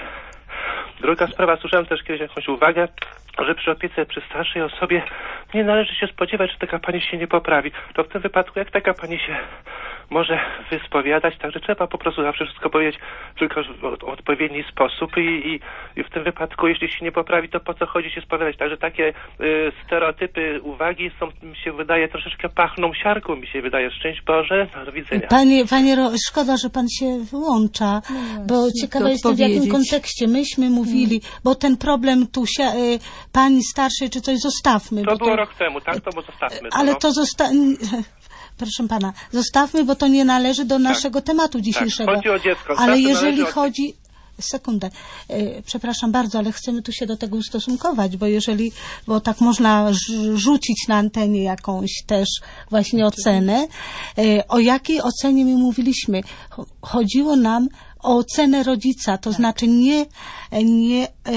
Druga sprawa, słyszałem też kiedyś jakąś uwagę, że przy opiece przy starszej osobie nie należy się spodziewać, że taka pani się nie poprawi. To w tym wypadku jak taka pani się może wyspowiadać, także trzeba po prostu zawsze wszystko powiedzieć tylko w odpowiedni sposób i, i, i w tym wypadku jeśli się nie poprawi, to po co chodzi się spowiadać. Także takie y, stereotypy, uwagi są, mi się wydaje, troszeczkę pachną siarką, mi się wydaje. Szczęść Boże, do widzenia. Panie, panie, Ro- szkoda, że pan się wyłącza, bo ciekawa jestem, w jakim odpowiedzieć. kontekście myśmy mówili, bo ten problem tu się, y, pani starszej czy coś zostawmy. To bo było rok temu, tak? To bo zostawmy to. Ale no. to zosta... Proszę pana, zostawmy, bo to nie należy do naszego tematu dzisiejszego. chodzi o dziecko. Ale Zawsze jeżeli należy o- chodzi... Sekundę. E, Przepraszam bardzo, ale chcemy tu się do tego ustosunkować, bo jeżeli, bo tak można rz- rzucić na antenie jakąś też właśnie ocenę. E, O jakiej ocenie my mówiliśmy? Cho- Chodziło nam o ocenę rodzica, to znaczy nie, nie, e,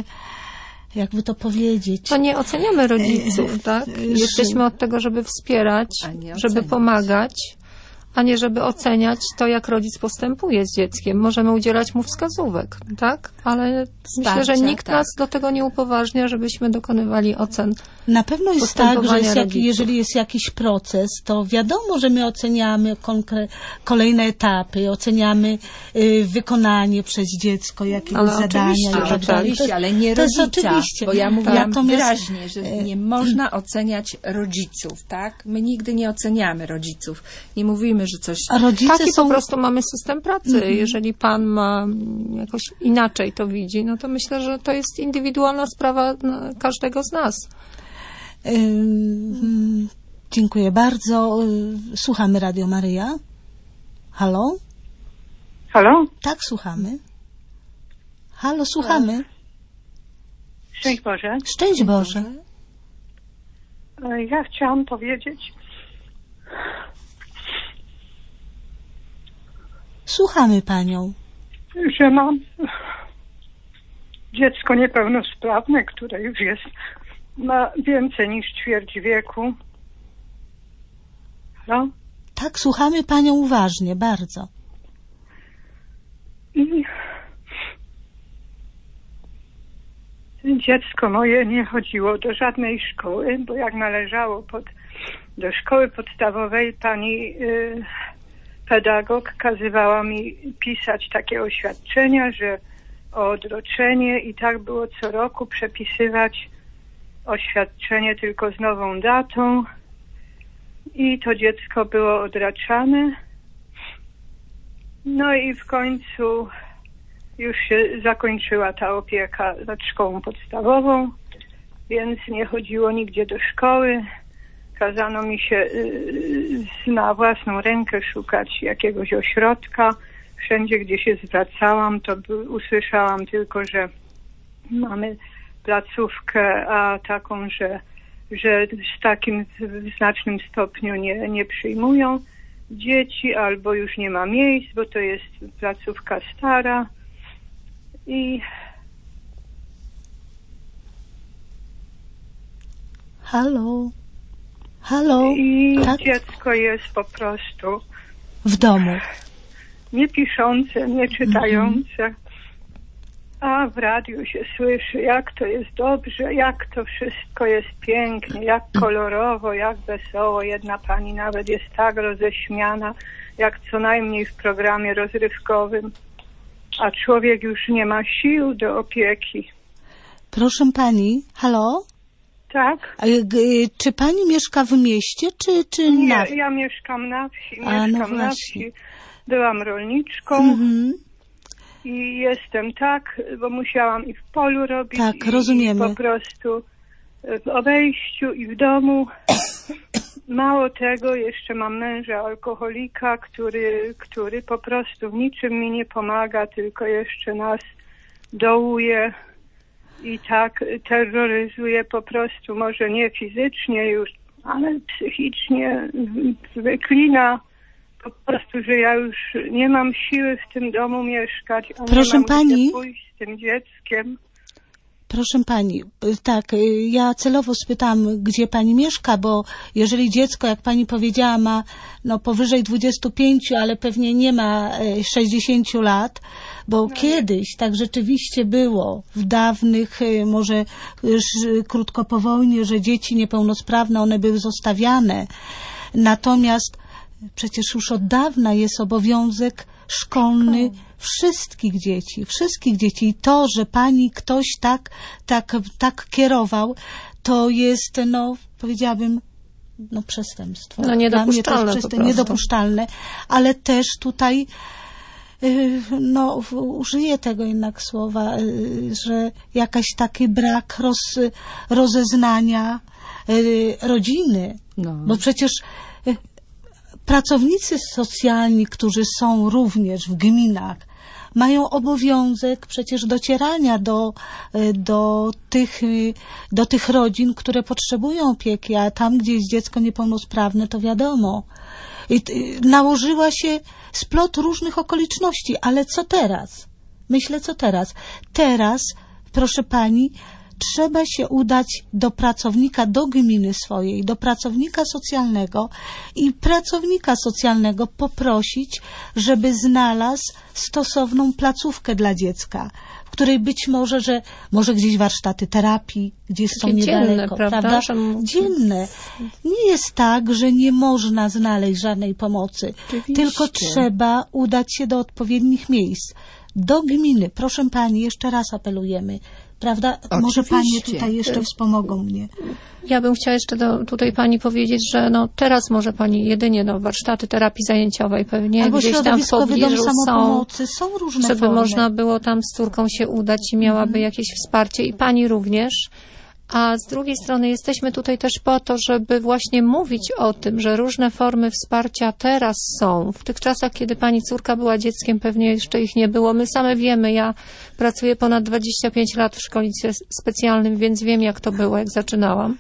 jakby to powiedzieć. To nie oceniamy rodziców, tak? że- Jesteśmy od tego, żeby wspierać, A nie żeby oceniać. pomagać, a nie żeby oceniać to, jak rodzic postępuje z dzieckiem. Możemy udzielać mu wskazówek, tak? Ale myślę, że nikt tak. nas do tego nie upoważnia, żebyśmy dokonywali ocen. Na pewno jest tak, że postępowania jest jak, rodziców. jeżeli jest jakiś proces, to wiadomo, że my oceniamy konkre- kolejne etapy, oceniamy y, wykonanie przez dziecko jakiegoś Ale zadania oczywiście, i tak dalej. To Oczywiście, jest- ale nie to jest rodzica, oczywiście. bo ja mówiłam Natomiast- wyraźnie, że nie można oceniać rodziców, tak? My nigdy nie oceniamy rodziców. Nie mówimy, że coś... A rodzice Taki są... po prostu mamy system pracy. Mhm. Jeżeli pan ma mm, jakoś inaczej to widzi, no to myślę, że to jest indywidualna sprawa no, każdego z nas. Ym, dziękuję bardzo. Y, Słuchamy Radio Maryja. Halo? Halo? Tak, słuchamy. Halo, słuchamy. Szczęść Boże. Szczęść Boże. E, Ja chciałam powiedzieć, Słuchamy panią. że mam dziecko niepełnosprawne, które już jest, ma więcej niż ćwierć wieku. Halo? Tak, słuchamy panią uważnie, bardzo. I dziecko moje nie chodziło do żadnej szkoły, bo jak należało pod, do szkoły podstawowej, pani y, pedagog kazywała mi pisać takie oświadczenia, że o odroczenie i tak było co roku przepisywać oświadczenie tylko z nową datą i to dziecko było odraczane. No i w końcu już się zakończyła ta opieka nad szkołą podstawową, więc nie chodziło nigdzie do szkoły. Kazano mi się na własną rękę szukać jakiegoś ośrodka. Wszędzie, gdzie się zwracałam, to usłyszałam tylko, że mamy placówkę, a taką, że, że z takim w znacznym stopniu nie, nie przyjmują dzieci, albo już nie ma miejsc, bo to jest placówka stara. I halo, halo, I tak? dziecko jest po prostu W domu. nie piszące, nie czytające, mm-hmm. a w radiu się słyszy, jak to jest dobrze, jak to wszystko jest pięknie, jak kolorowo, jak wesoło. Jedna pani nawet jest tak roześmiana, jak co najmniej w programie rozrywkowym, a człowiek już nie ma sił do opieki. Proszę pani, halo? Tak? A, g, czy pani mieszka w mieście, czy, czy Nie, na... ja mieszkam na wsi, A, mieszkam no na wsi. Byłam rolniczką mhm. i jestem tak, bo musiałam i w polu robić, tak, i, rozumiemy. i po prostu w obejściu i w domu. Mało tego, jeszcze mam męża alkoholika, który, który po prostu w niczym mi nie pomaga, tylko jeszcze nas dołuje i tak terroryzuje po prostu, może nie fizycznie już, ale psychicznie wyklina po prostu, że ja już nie mam siły w tym domu mieszkać, a Proszę nie mam pani, gdzie pójść z tym dzieckiem. Proszę pani, tak, ja celowo spytam, gdzie pani mieszka, bo jeżeli dziecko, jak pani powiedziała, ma no powyżej dwudziestu pięciu, ale pewnie nie ma sześćdziesięciu lat, bo no kiedyś nie. tak rzeczywiście było, w dawnych, może krótko po wojnie, że dzieci niepełnosprawne, one były zostawiane. Natomiast przecież już od dawna jest obowiązek szkolny wszystkich dzieci, wszystkich dzieci. I to, że pani ktoś tak, tak, tak kierował, to jest, no, powiedziałabym, no, przestępstwo. No, niedopuszczalne. Dla mnie to jest niedopuszczalne, ale też tutaj, no, użyję tego jednak słowa, że jakaś taki brak roz, rozeznania rodziny, no. Bo przecież pracownicy socjalni, którzy są również w gminach, mają obowiązek przecież docierania do, do, tych, do tych rodzin, które potrzebują opieki, a tam, gdzie jest dziecko niepełnosprawne, to wiadomo. I nałożyła się splot różnych okoliczności, ale co teraz? Myślę, co teraz? Teraz, proszę pani, trzeba się udać do pracownika, do gminy swojej, do pracownika socjalnego i pracownika socjalnego poprosić, żeby znalazł stosowną placówkę dla dziecka, w której być może, że może gdzieś warsztaty terapii, gdzieś są niedaleko, dzienne, prawda? prawda? Dzienne. Nie jest tak, że nie można znaleźć żadnej pomocy, oczywiście. Tylko trzeba udać się do odpowiednich miejsc, do gminy. Proszę pani, jeszcze raz apelujemy. Prawda? Oczywiście. Może panie tutaj jeszcze wspomogą mnie. Ja bym chciała jeszcze do, tutaj pani powiedzieć, że no teraz może pani jedynie no, warsztaty terapii zajęciowej pewnie albo gdzieś tam w pobliżu są, są różne żeby formy. można było tam z córką się udać i miałaby mhm. jakieś wsparcie i pani również. A z drugiej strony jesteśmy tutaj też po to, żeby właśnie mówić o tym, że różne formy wsparcia teraz są. W tych czasach, kiedy pani córka była dzieckiem, pewnie jeszcze ich nie było. My same wiemy, ja pracuję ponad dwadzieścia pięć lat w szkolnictwie specjalnym, więc wiem, jak to było, jak zaczynałam.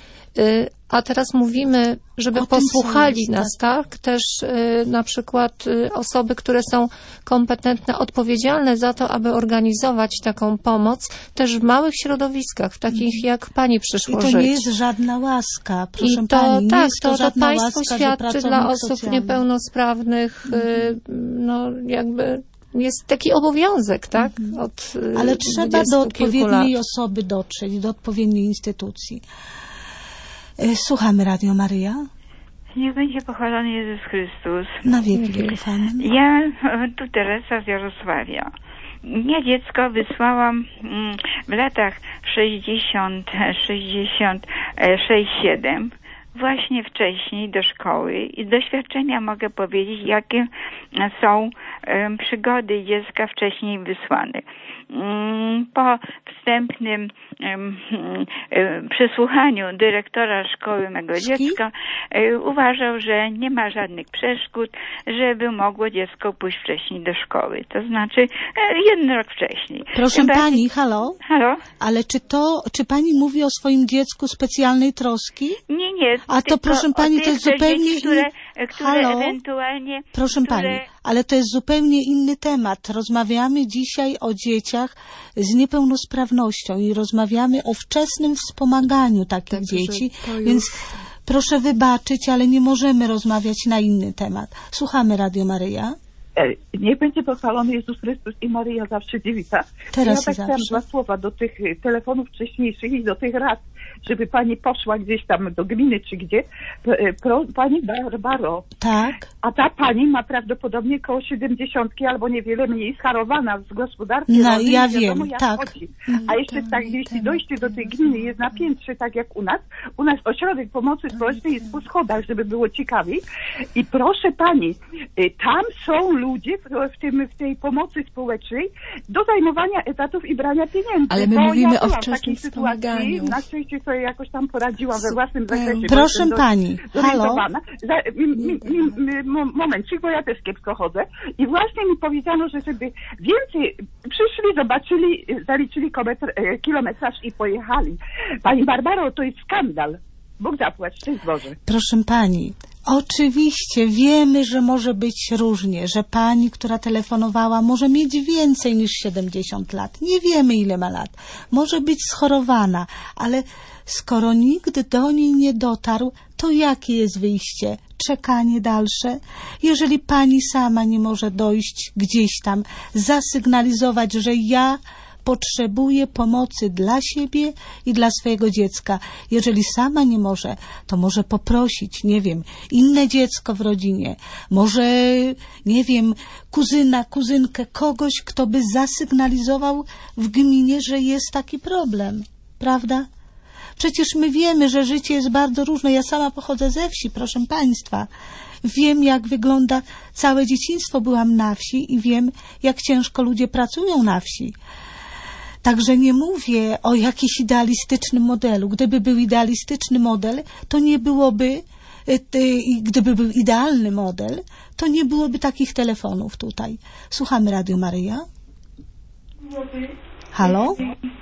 A teraz mówimy, żeby posłuchali nas, tak? Też y, na przykład y, osoby, które są kompetentne, odpowiedzialne za to, aby organizować taką pomoc też w małych środowiskach, w takich jak pani przyszło żyć. I to żyć. Nie jest żadna łaska, proszę I to, pani. Nie tak, jest to, to, żadna to państwo łaska, świadczy dla osób socjalny. niepełnosprawnych, y, no jakby jest taki obowiązek, tak? Od, y, Ale trzeba do odpowiedniej osoby dotrzeć, do odpowiedniej instytucji. Słuchamy Radio Maryja. Niech będzie pochwalony Jezus Chrystus. Na wieki wieków. Amen. Ja, tu Teresa z Jarosławia. Ja dziecko wysłałam w latach sześćdziesiąt, sześćdziesiąt sześć, siedem właśnie wcześniej do szkoły i z doświadczenia mogę powiedzieć, jakie są um, przygody dziecka wcześniej wysłane. Um, po wstępnym um, um, przesłuchaniu dyrektora szkoły mego dziecka um, uważał, że nie ma żadnych przeszkód, żeby mogło dziecko pójść wcześniej do szkoły. To znaczy um, jeden rok wcześniej. Proszę Chyba... pani, halo? Halo? Ale czy to, czy pani mówi o swoim dziecku specjalnej troski? Nie, nie. A to proszę pani, tych, to jest zupełnie dzieci, które, in... które Halo? ewentualnie... Proszę które... pani, ale to jest zupełnie inny temat. Rozmawiamy dzisiaj o dzieciach z niepełnosprawnością i rozmawiamy o wczesnym wspomaganiu takich tak, dzieci, już... więc proszę wybaczyć, ale nie możemy rozmawiać na inny temat. Słuchamy Radio Maryja. Niech będzie pochwalony Jezus Chrystus i Maryja zawsze dziewica. Teraz ja tak zawsze. chciałam dwa słowa do tych telefonów wcześniejszych i do tych rad, żeby pani poszła gdzieś tam do gminy czy gdzie. Pro, pani Barbaro. Tak. A ta pani ma prawdopodobnie koło siedemdziesiątki albo niewiele mniej, scharowana z gospodarki. No, ja wiadomo, wiem, jak tak. chodzi. A jeszcze tak, jeśli dojście do tej gminy jest na piętrze, tak jak u nas, u nas ośrodek pomocy społecznej jest po schodach, żeby było ciekawiej. I proszę pani, tam są ludzie w, w, tym, w tej pomocy społecznej do zajmowania etatów i brania pieniędzy. Ale my bo mówimy ja o byłam w wczesnym takiej sytuacji, wspomaganiu. na szczęście sobie jakoś tam poradziłam we własnym zakresie. Proszę pani, halo? Za, mi, mi, mi, mi, momencik, bo ja też kiepsko chodzę. I właśnie mi powiedziano, że żeby więcej przyszli, zobaczyli, zaliczyli kilometr, kilometraż i pojechali. Pani Barbaro, to jest skandal. Bóg zapłać, szczęść Boże. Proszę pani, oczywiście wiemy, że może być różnie, że pani, która telefonowała, może mieć więcej niż siedemdziesiąt lat. Nie wiemy, ile ma lat. Może być schorowana, ale skoro nikt do niej nie dotarł, to jakie jest wyjście? Czekanie dalsze? Jeżeli pani sama nie może dojść gdzieś tam, zasygnalizować, że ja potrzebuje pomocy dla siebie i dla swojego dziecka. Jeżeli sama nie może, to może poprosić, nie wiem, inne dziecko w rodzinie, może, nie wiem, kuzyna, kuzynkę, kogoś, kto by zasygnalizował w gminie, że jest taki problem. Prawda? Przecież my wiemy, że życie jest bardzo różne. Ja sama pochodzę ze wsi, proszę państwa. Wiem, jak wygląda całe dzieciństwo. Byłam na wsi i wiem, jak ciężko ludzie pracują na wsi. Także nie mówię o jakimś idealistycznym modelu. Gdyby był idealistyczny model, to nie byłoby, gdyby był idealny model, to nie byłoby takich telefonów tutaj. Słuchamy Radio Maryja. Halo?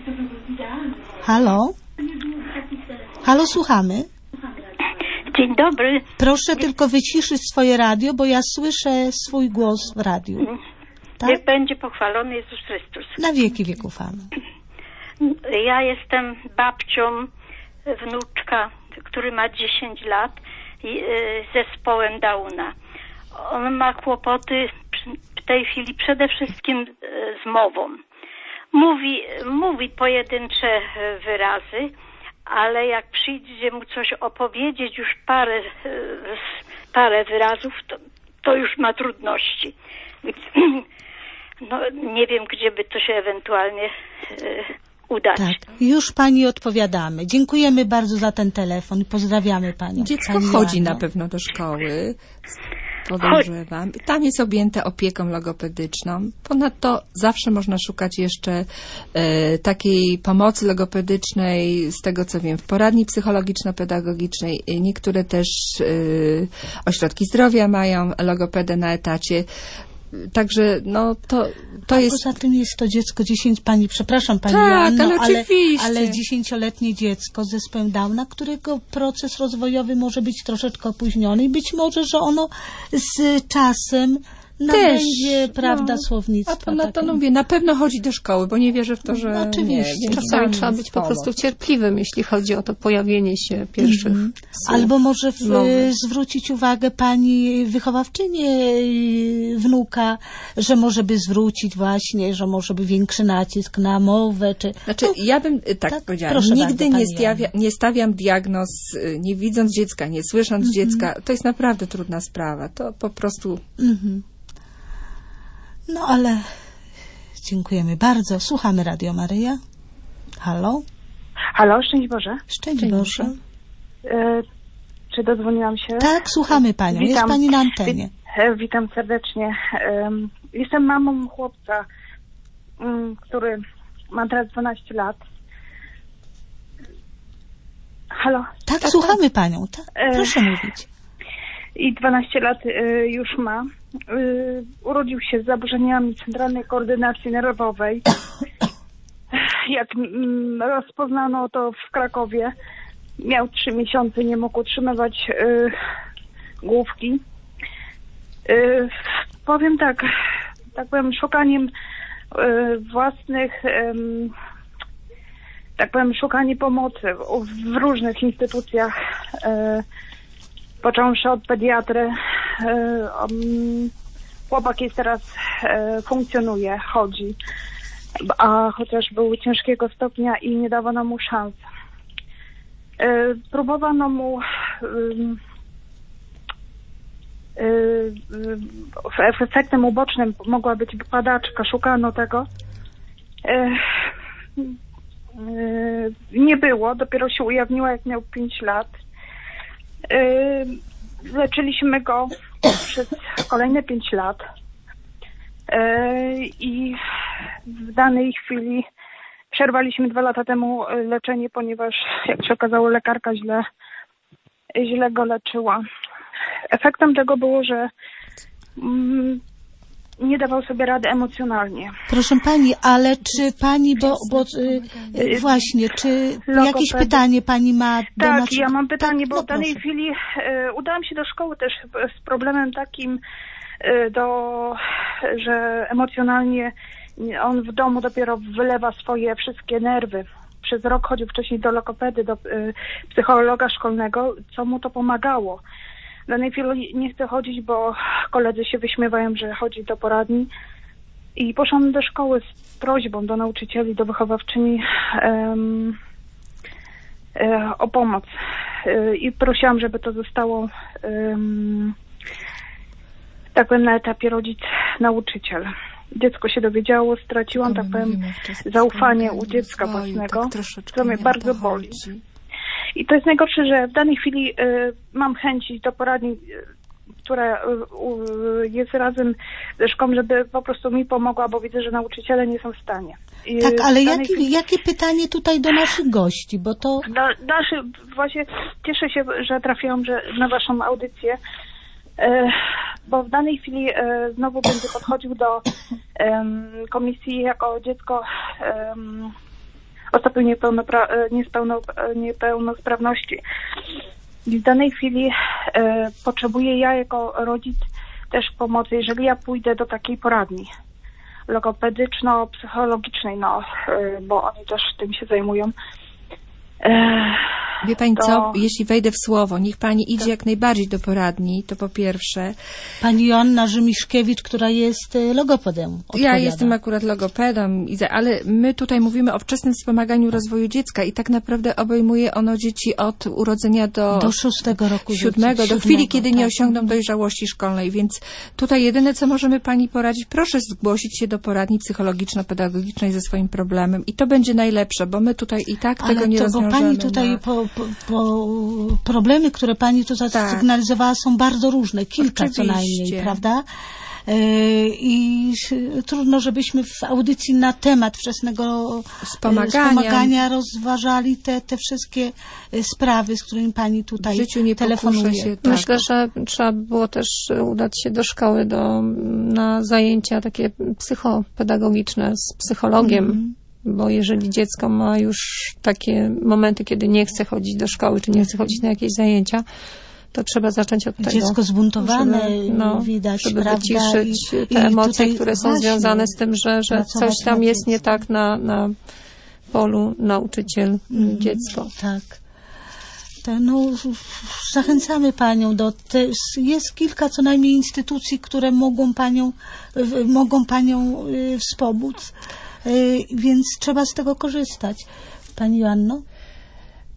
Halo? Halo, słuchamy. Dzień dobry. Proszę tylko wyciszyć swoje radio, bo ja słyszę swój głos w radiu. Tak? Niech będzie pochwalony Jezus Chrystus. Na wieki wieków. Amen. Ja jestem babcią wnuczka, który ma dziesięć lat i z zespołem Downa. On ma kłopoty w tej chwili przede wszystkim z mową. Mówi, mówi pojedyncze wyrazy, ale jak przyjdzie mu coś opowiedzieć, już parę, parę wyrazów, to, to już ma trudności. No, nie wiem, gdzie by to się ewentualnie e, udać. Tak, już pani odpowiadamy. Dziękujemy bardzo za ten telefon i pozdrawiamy panią. Dziecko pani chodzi Joanno. na pewno do szkoły, podejrzewam. Tam jest objęte opieką logopedyczną. Ponadto zawsze można szukać jeszcze e, takiej pomocy logopedycznej, z tego co wiem, w poradni psychologiczno-pedagogicznej. Niektóre też e, ośrodki zdrowia mają logopedę na etacie. Także no to, to A jest... poza tym jest to dziecko dziesięć, pani, przepraszam pani Tak, Joanno, ale ale, oczywiście. ale dziesięcioletnie dziecko z zespołem Downa, którego proces rozwojowy może być troszeczkę opóźniony i być może, że ono z czasem nabędzie, prawda, no, słownictwa. A ponadto no, mówię, na pewno chodzi do szkoły, bo nie wierzę w to, że... No, oczywiście. Nie, Czasami trzeba być po prostu cierpliwym, jeśli chodzi o to pojawienie się pierwszych Mhm. słów. Albo może w, Mowy. zwrócić uwagę pani wychowawczynie wnuka, że może by zwrócić właśnie, że może by większy nacisk na mowę, czy... Znaczy, no, ja bym tak, tak, powiedziała, proszę nigdy bardzo, nie, pani stawia, nie stawiam diagnoz, nie widząc dziecka, nie słysząc Mhm. dziecka. To jest naprawdę trudna sprawa. To po prostu... Mhm. No ale dziękujemy bardzo. Słuchamy Radio Maryja. Halo? Halo, szczęść Boże. Szczęść Boże. E, Czy dozwoniłam się? Tak, słuchamy Panią. Witam. Jest Pani na antenie. Wit- witam serdecznie. Jestem mamą chłopca, który ma teraz dwanaście lat. Halo? Tak, tak słuchamy tak. Panią. Tak, proszę e... mówić. I dwanaście lat y, już ma. Y, urodził się z zaburzeniami centralnej koordynacji nerwowej. Jak mm, rozpoznano to w Krakowie, miał trzy miesiące, nie mógł utrzymywać y, główki. Y, powiem tak, tak powiem, szukaniem y, własnych, y, tak powiem, szukanie pomocy w, w różnych instytucjach, y, począwszy od pediatry. Y, um, chłopak jest teraz, y, funkcjonuje, chodzi, a chociaż był ciężkiego stopnia i nie dawano mu szans. Y, próbowano mu y, y, efektem ubocznym mogła być padaczka, szukano tego. Y, y, nie było, dopiero się ujawniła, jak miał pięć lat. Y, leczyliśmy go przez kolejne pięć lat. I w danej chwili przerwaliśmy dwa lata temu leczenie, ponieważ, jak się okazało, lekarka źle, źle go leczyła. Efektem tego było, że mm, nie dawał sobie rady emocjonalnie. Proszę Pani, ale czy Pani, bo, bo y, właśnie, czy Logopedy. Jakieś pytanie Pani ma? Do tak, nas... ja mam pytanie, tak, bo no w danej proszę. chwili y, udałam się do szkoły też z problemem takim, do, że emocjonalnie on w domu dopiero wylewa swoje wszystkie nerwy. Przez rok chodził wcześniej do logopedy, do y, psychologa szkolnego, co mu to pomagało. W danej chwili nie chce chodzić, bo koledzy się wyśmiewają, że chodzi do poradni. I poszłam do szkoły z prośbą do nauczycieli, do wychowawczyni um, um, o pomoc. Um, I prosiłam, żeby to zostało um, tak powiem na etapie rodzic-nauczyciel. Dziecko się dowiedziało, straciłam, tak powiem, zaufanie u dziecka własnego, co mnie bardzo boli. I to jest najgorsze, że w danej chwili y, mam chęć iść do poradni, y, która y, y, jest razem ze szkołą, żeby po prostu mi pomogła, bo widzę, że nauczyciele nie są w stanie. I tak, ale jakie, chwili... jakie pytanie tutaj do naszych gości, bo to... Na, naszy, właśnie cieszę się, że trafiłam że, na waszą audycję, y, bo w danej chwili y, znowu będę podchodził do y, komisji jako dziecko y, o stopniu niepełnopra- niepełnosprawności. I w danej chwili e, potrzebuję ja jako rodzic też pomocy, jeżeli ja pójdę do takiej poradni logopedyczno-psychologicznej, no, e, bo oni też tym się zajmują. E, Wie Pani to... co, jeśli wejdę w słowo, niech Pani idzie to... jak najbardziej do poradni, to po pierwsze. Pani Joanna Rzymiszkiewicz, która jest logopedem. Odpowiada. Ja jestem akurat logopedą, ale my tutaj mówimy o wczesnym wspomaganiu rozwoju dziecka i tak naprawdę obejmuje ono dzieci od urodzenia do, do szóstego roku siódmego, życia. do chwili, siódmego, kiedy tak. nie osiągną dojrzałości szkolnej, więc tutaj jedyne, co możemy Pani poradzić, proszę zgłosić się do poradni psychologiczno-pedagogicznej ze swoim problemem i to będzie najlepsze, bo my tutaj i tak ale tego nie to, rozwiążemy. Bo Pani tutaj no. po, po, po problemy, które Pani tu zasygnalizowała, tak. są bardzo różne, kilka Oczywiście. co najmniej, prawda? I trudno, żebyśmy w audycji na temat wczesnego wspomagania, wspomagania rozważali te, te wszystkie sprawy, z którymi Pani tutaj w życiu nie telefonuje. Się, tak. Myślę, że trzeba było też udać się do szkoły do, na zajęcia takie psychopedagogiczne z psychologiem. Mm. Bo jeżeli dziecko ma już takie momenty, kiedy nie chce chodzić do szkoły, czy nie chce chodzić na jakieś zajęcia, to trzeba zacząć od tego. Dziecko zbuntowane, żeby, no, widać, żeby prawda? wyciszyć I, te i emocje, które są związane z tym, że, że coś tam jest nie tak na, na polu nauczyciel, mm, dziecko. Tak. To, no, zachęcamy Panią do... Te, jest kilka co najmniej instytucji, które mogą Panią, mogą Panią wspomóc. Więc trzeba z tego korzystać. Pani Joanno?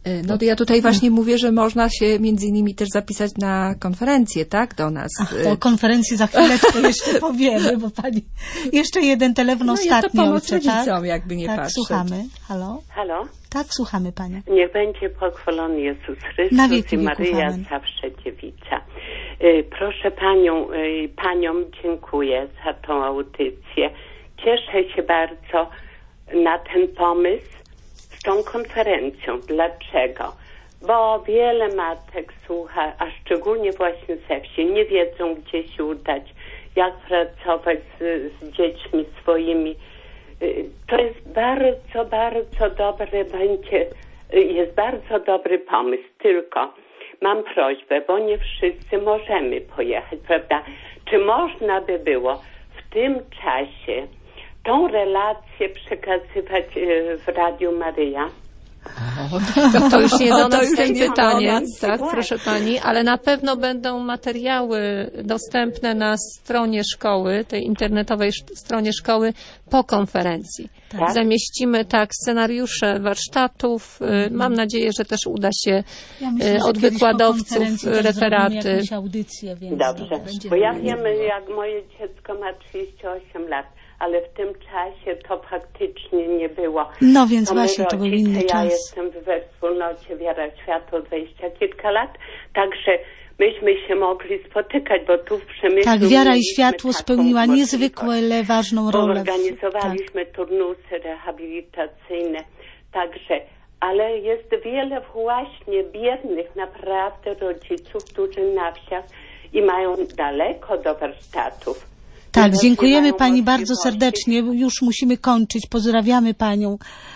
No to ja tutaj właśnie mówię, że można się między innymi też zapisać na konferencję, tak, do nas. Ach, o konferencji za chwileczkę jeszcze powiemy, bo pani... Jeszcze jeden telefon no ostatni. No ja to pomoc rodzicom, tak? jakby nie tak, patrzeć. słuchamy. Halo? Halo? Tak, słuchamy Panią. Niech będzie pochwalony Jezus Chrystus Na wieki i Maryja amen. zawsze dziewica. Y, proszę Panią, y, Paniom dziękuję za tą audycję. Cieszę się bardzo na ten pomysł z tą konferencją. Dlaczego? Bo wiele matek słucha, a szczególnie właśnie ze wsi, nie wiedzą, gdzie się udać, jak pracować z, z dziećmi swoimi. To jest bardzo, bardzo dobry będzie, jest bardzo dobry pomysł, tylko mam prośbę, bo nie wszyscy możemy pojechać, prawda? Czy można by było w tym czasie tą relację przekazywać w Radiu Maryja? O, to, to już nie do nas to to pytanie, nas. tak, proszę Pani, ale na pewno będą materiały dostępne na stronie szkoły, tej internetowej stronie szkoły po konferencji. Tak. Zamieścimy tak scenariusze warsztatów. Mhm. Mam nadzieję, że też uda się ja myślę, od wykładowców referaty. Audycję, więc dobrze, bo ja wiem, jak moje dziecko ma trzydzieści osiem lat. Ale w tym czasie to faktycznie nie było. No więc to właśnie to był inny ja czas. Ja jestem we wspólnocie Wiara Światło dwadzieścia kilka lat, także myśmy się mogli spotykać, bo tu w Przemyślu... Tak, Wiara i Światło spełniła niezwykle ważną rolę. Organizowaliśmy tak. turnusy rehabilitacyjne, także... Ale jest wiele właśnie biednych naprawdę rodziców, którzy na wsiach i mają daleko do warsztatów. Tak, dziękujemy Pani bardzo serdecznie. Już musimy kończyć. Pozdrawiamy Panią.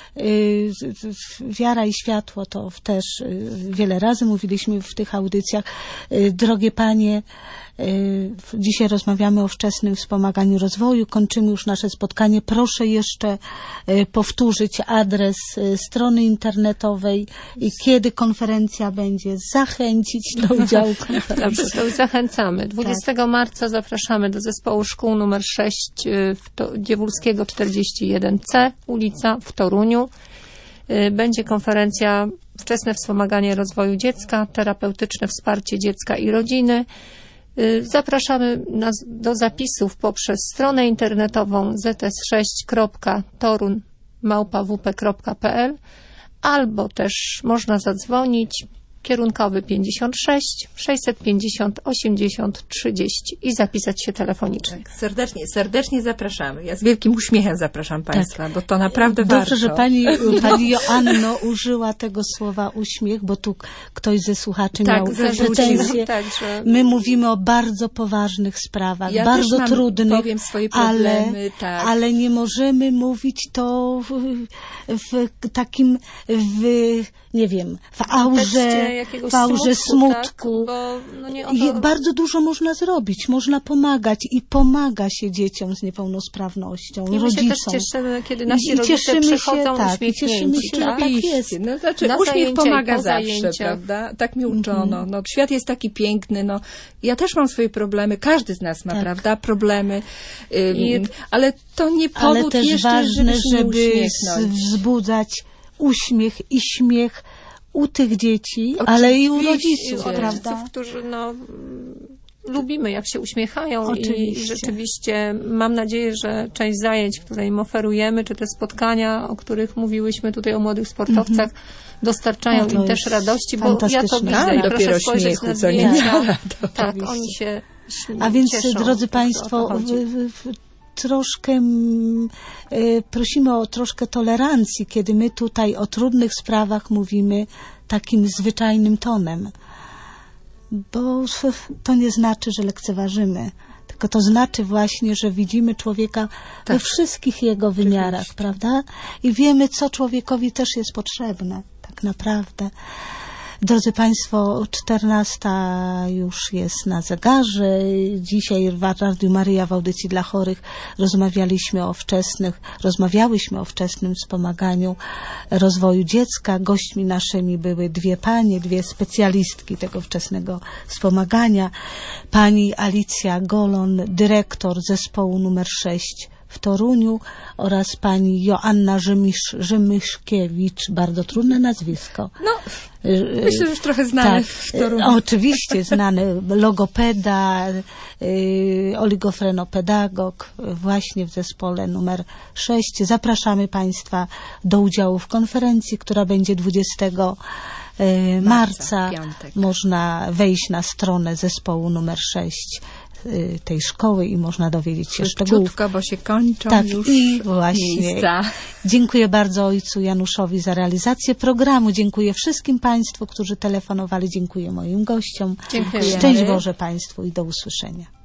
Wiara i Światło to też wiele razy mówiliśmy w tych audycjach. Drogie Panie, dzisiaj rozmawiamy o wczesnym wspomaganiu rozwoju. Kończymy już nasze spotkanie. Proszę jeszcze powtórzyć adres strony internetowej i kiedy konferencja będzie. Zachęcić do udziału w konferencji. Dobrze, to zachęcamy. dwudziestego tak. marca zapraszamy do zespołu szkół numer sześć w to, Dziewulskiego czterdzieści jeden C, ulica w Toruniu. Będzie konferencja Wczesne wspomaganie rozwoju dziecka, terapeutyczne wsparcie dziecka i rodziny. Zapraszamy nas do zapisów poprzez stronę internetową z s sześć kropka torun małpa w p kropka p l albo też można zadzwonić kierunkowy pięćdziesiąt sześć sześćset pięćdziesiąt osiemdziesiąt trzydzieści i zapisać się telefonicznie. Tak, serdecznie, serdecznie zapraszamy. Ja z wielkim uśmiechem zapraszam Państwa, tak. bo to naprawdę Dobrze, warto. że Pani, Pani Joanno użyła tego słowa uśmiech, bo tu ktoś ze słuchaczy tak, miał pretensje. Tak, że... My mówimy o bardzo poważnych sprawach, ja bardzo mam, trudnych, powiem swoje problemy, ale, tak. ale nie możemy mówić to w, w takim, w, nie wiem, w aurze w aurze smutku. Tak, bo, no nie o to... Bardzo dużo można zrobić, można pomagać i pomaga się dzieciom z niepełnosprawnością, I rodzicom. My się też cieszymy, kiedy nasi I rodzice przychodzą się, tak, uśmiechnięci. Się, tak, tak jest. No, znaczy, Na uśmiech pomaga zawsze, zajęciach. prawda? Tak mi uczono. Mm-hmm. No, świat jest taki piękny. No, ja też mam swoje problemy, każdy z nas ma, tak. prawda? Problemy. Ym, I... Ale to nie powód ale też jeszcze, ważne, żeby, żeby wzbudzać uśmiech i śmiech u tych dzieci, Oczywiście, ale i u rodziców, u prawda? rodziców, którzy no, lubimy, jak się uśmiechają. Oczywiście. I rzeczywiście mam nadzieję, że część zajęć, które im oferujemy, czy te spotkania, o których mówiłyśmy tutaj o młodych sportowcach, mm-hmm. dostarczają im też radości, bo ja to widzę. A, i dopiero proszę spojrzeć śmiechu, na co nie miała. Tak, oni się A więc, cieszą, drodzy Państwo, w, w, troszkę y, prosimy o troszkę tolerancji, kiedy my tutaj o trudnych sprawach mówimy takim zwyczajnym tonem. Bo to nie znaczy, że lekceważymy, tylko to znaczy właśnie, że widzimy człowieka tak. we wszystkich jego wymiarach, Oczywiście. prawda? I wiemy, co człowiekowi też jest potrzebne, tak naprawdę. Drodzy Państwo, czternasta już jest na zegarze. Dzisiaj w Radiu Maryja w audycji dla chorych rozmawialiśmy o wczesnych, rozmawiałyśmy o wczesnym wspomaganiu rozwoju dziecka. Gośćmi naszymi były dwie panie, dwie specjalistki tego wczesnego wspomagania. Pani Alicja Golon, dyrektor zespołu numer sześć w w Toruniu oraz pani Joanna Rzymysz, Rzymyszkiewicz, bardzo trudne nazwisko. No, myślę, że już trochę znane tak, w Toruniu. Oczywiście znany, logopeda, y, oligofrenopedagog, właśnie w zespole numer sześć. Zapraszamy Państwa do udziału w konferencji, która będzie dwudziestego marca. Piątek. Można wejść na stronę zespołu numer sześć tej szkoły i można dowiedzieć się szczegółów. Szybciutko, bo się kończą tak, już i właśnie. miejsca. Dziękuję bardzo ojcu Januszowi za realizację programu. Dziękuję wszystkim Państwu, którzy telefonowali. Dziękuję moim gościom. Dziękujemy. Szczęść Boże Państwu i do usłyszenia.